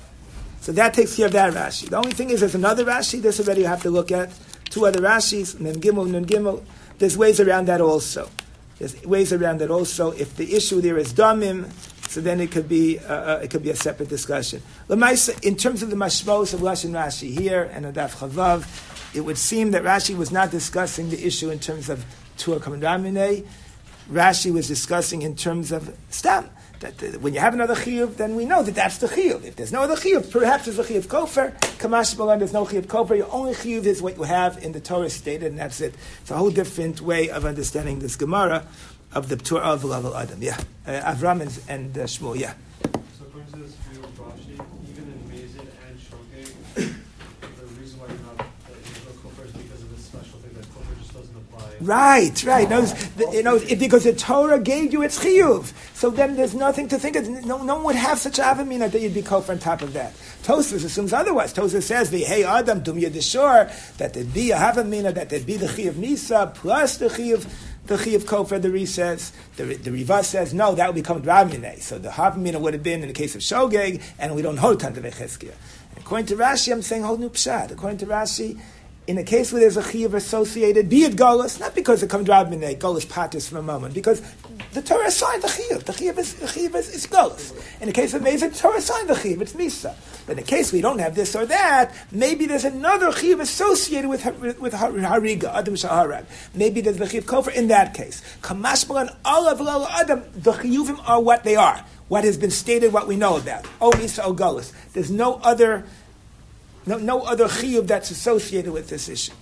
So that takes care of that Rashi. The only thing is there's another Rashi, this already you have to look at. Two other Rashis, Nun Gimel, Nun Gimel. There's ways around that also. There's ways around that also. If the issue there is Damim, so then it could be uh, uh, it could be a separate discussion. L'maisa, in terms of the mashmos of Lashon Rashi here and Adaf Chavav, it would seem that Rashi was not discussing the issue in terms of Tur Kamad Raminei. Rashi was discussing in terms of Stam. That the, when you have another chiyuv, then we know that that's the chiyuv. If there's no other chiyuv, perhaps there's a chiyuv kofer. Kamash Balan, there's no chiyuv kofer. Your only chiyuv is what you have in the Torah stated, and that's it. It's a whole different way of understanding this Gemara of the Torah of Laval Adam. Yeah, uh, Avram and, and uh, Shmuel. Yeah. So according to this view of Rashi, even in Mezid and Shogeg, the reason why you're not that there's no kofer is because of this special thing that kofer just doesn't apply. Right, right. No, you know, it, because the Torah gave you its chiyuv, so then there's nothing to think of. No, no one would have such a avamina that you'd be kofer on top of that. Tosfos assumes otherwise. Tosfos says, "Hey Adam, dum yedishor," that there'd be a avamina, that there'd be the chiyuv nisa plus the chiyuv, the chiyuv kofer. The Ri says, the the Riva says, no, that would become dravmine. So the avamina would have been in the case of Shogeg, and we don't hold time to vecheskia. According to Rashi, I'm saying whole new pshat. According to Rashi, in a case where there's a chiyuv associated, be it Golas, not because it comes Rav Minei, Golas Patis from a moment, because the Torah assigned the chiyuv. The chiyuv is, the chiyuv is, is Golas. In the case of Mezid, the Torah assigned the chiyuv, it's Misa. But in the case we don't have this or that, maybe there's another chiyuv associated with with, with Hariga, Adam Shaharag. Maybe there's the chiyuv kofer in that case. Kamash Balan, Olav, Lala, Adam, the chiyuvim are what they are. What has been stated, what we know about. O Misa, O Golas. There's no other No, no other chiyuv that's associated with this issue.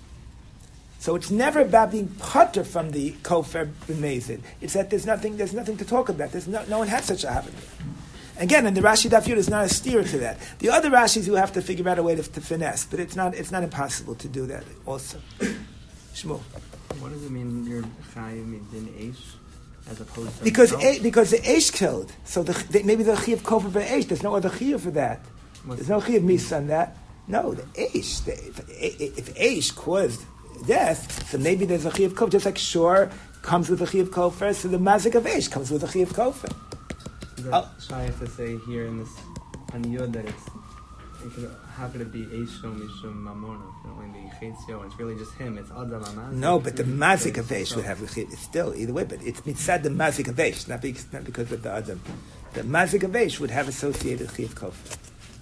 So it's never about being putter from the kofer b'mezid. It's that there's nothing, there's nothing to talk about. There's no, no one had such a habit. Again, in the Rashi Daf Yud, is not a steer to that. The other Rashis, you have to figure out a way to, to finesse, but it's not, it's not impossible to do that. Also, Shmuel. What does it mean? You're chayiv midin eish as opposed to because a, because the eish killed. So the, the, maybe the chiyuv kofer b'eish. There's no other chiyuv for that. What's there's no chiyuv misa on that. No, the Eish, the, if, if Eish caused death, so maybe there's a Chiyuv Kofer, just like Shor comes with a Chiyuv Kofer, so the Mazik of Eish comes with a Chiyuv Kofer. So I have to say here in this on Yod that it's it could happen to be Eisho Mishum Mamona, only the Chetzio, and it's really just him, it's Adam Amazik. No, but the Mazik of Eish would have a Chiyuv, it's still, either way, but it's mitzad the Mazik of Eish, not because, not because of the Adam. The Mazik of Eish would have associated Chiyuv Kofer.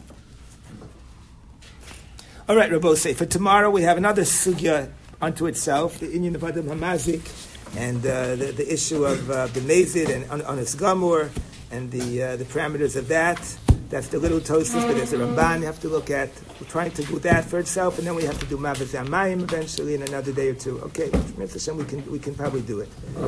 All right, Rabosei, for tomorrow we have another sugya unto itself, the Inyan of Adam Hamazik, and uh, the, the issue of uh, the Mezid and on, on its Gamur, and the uh, the parameters of that. That's the little Tosfos, but there's a Ramban you have to look at. We're trying to do that for itself, and then we have to do Mavaz Amayim eventually in another day or two. Okay, Mitzvah Hashem, we can we can probably do it.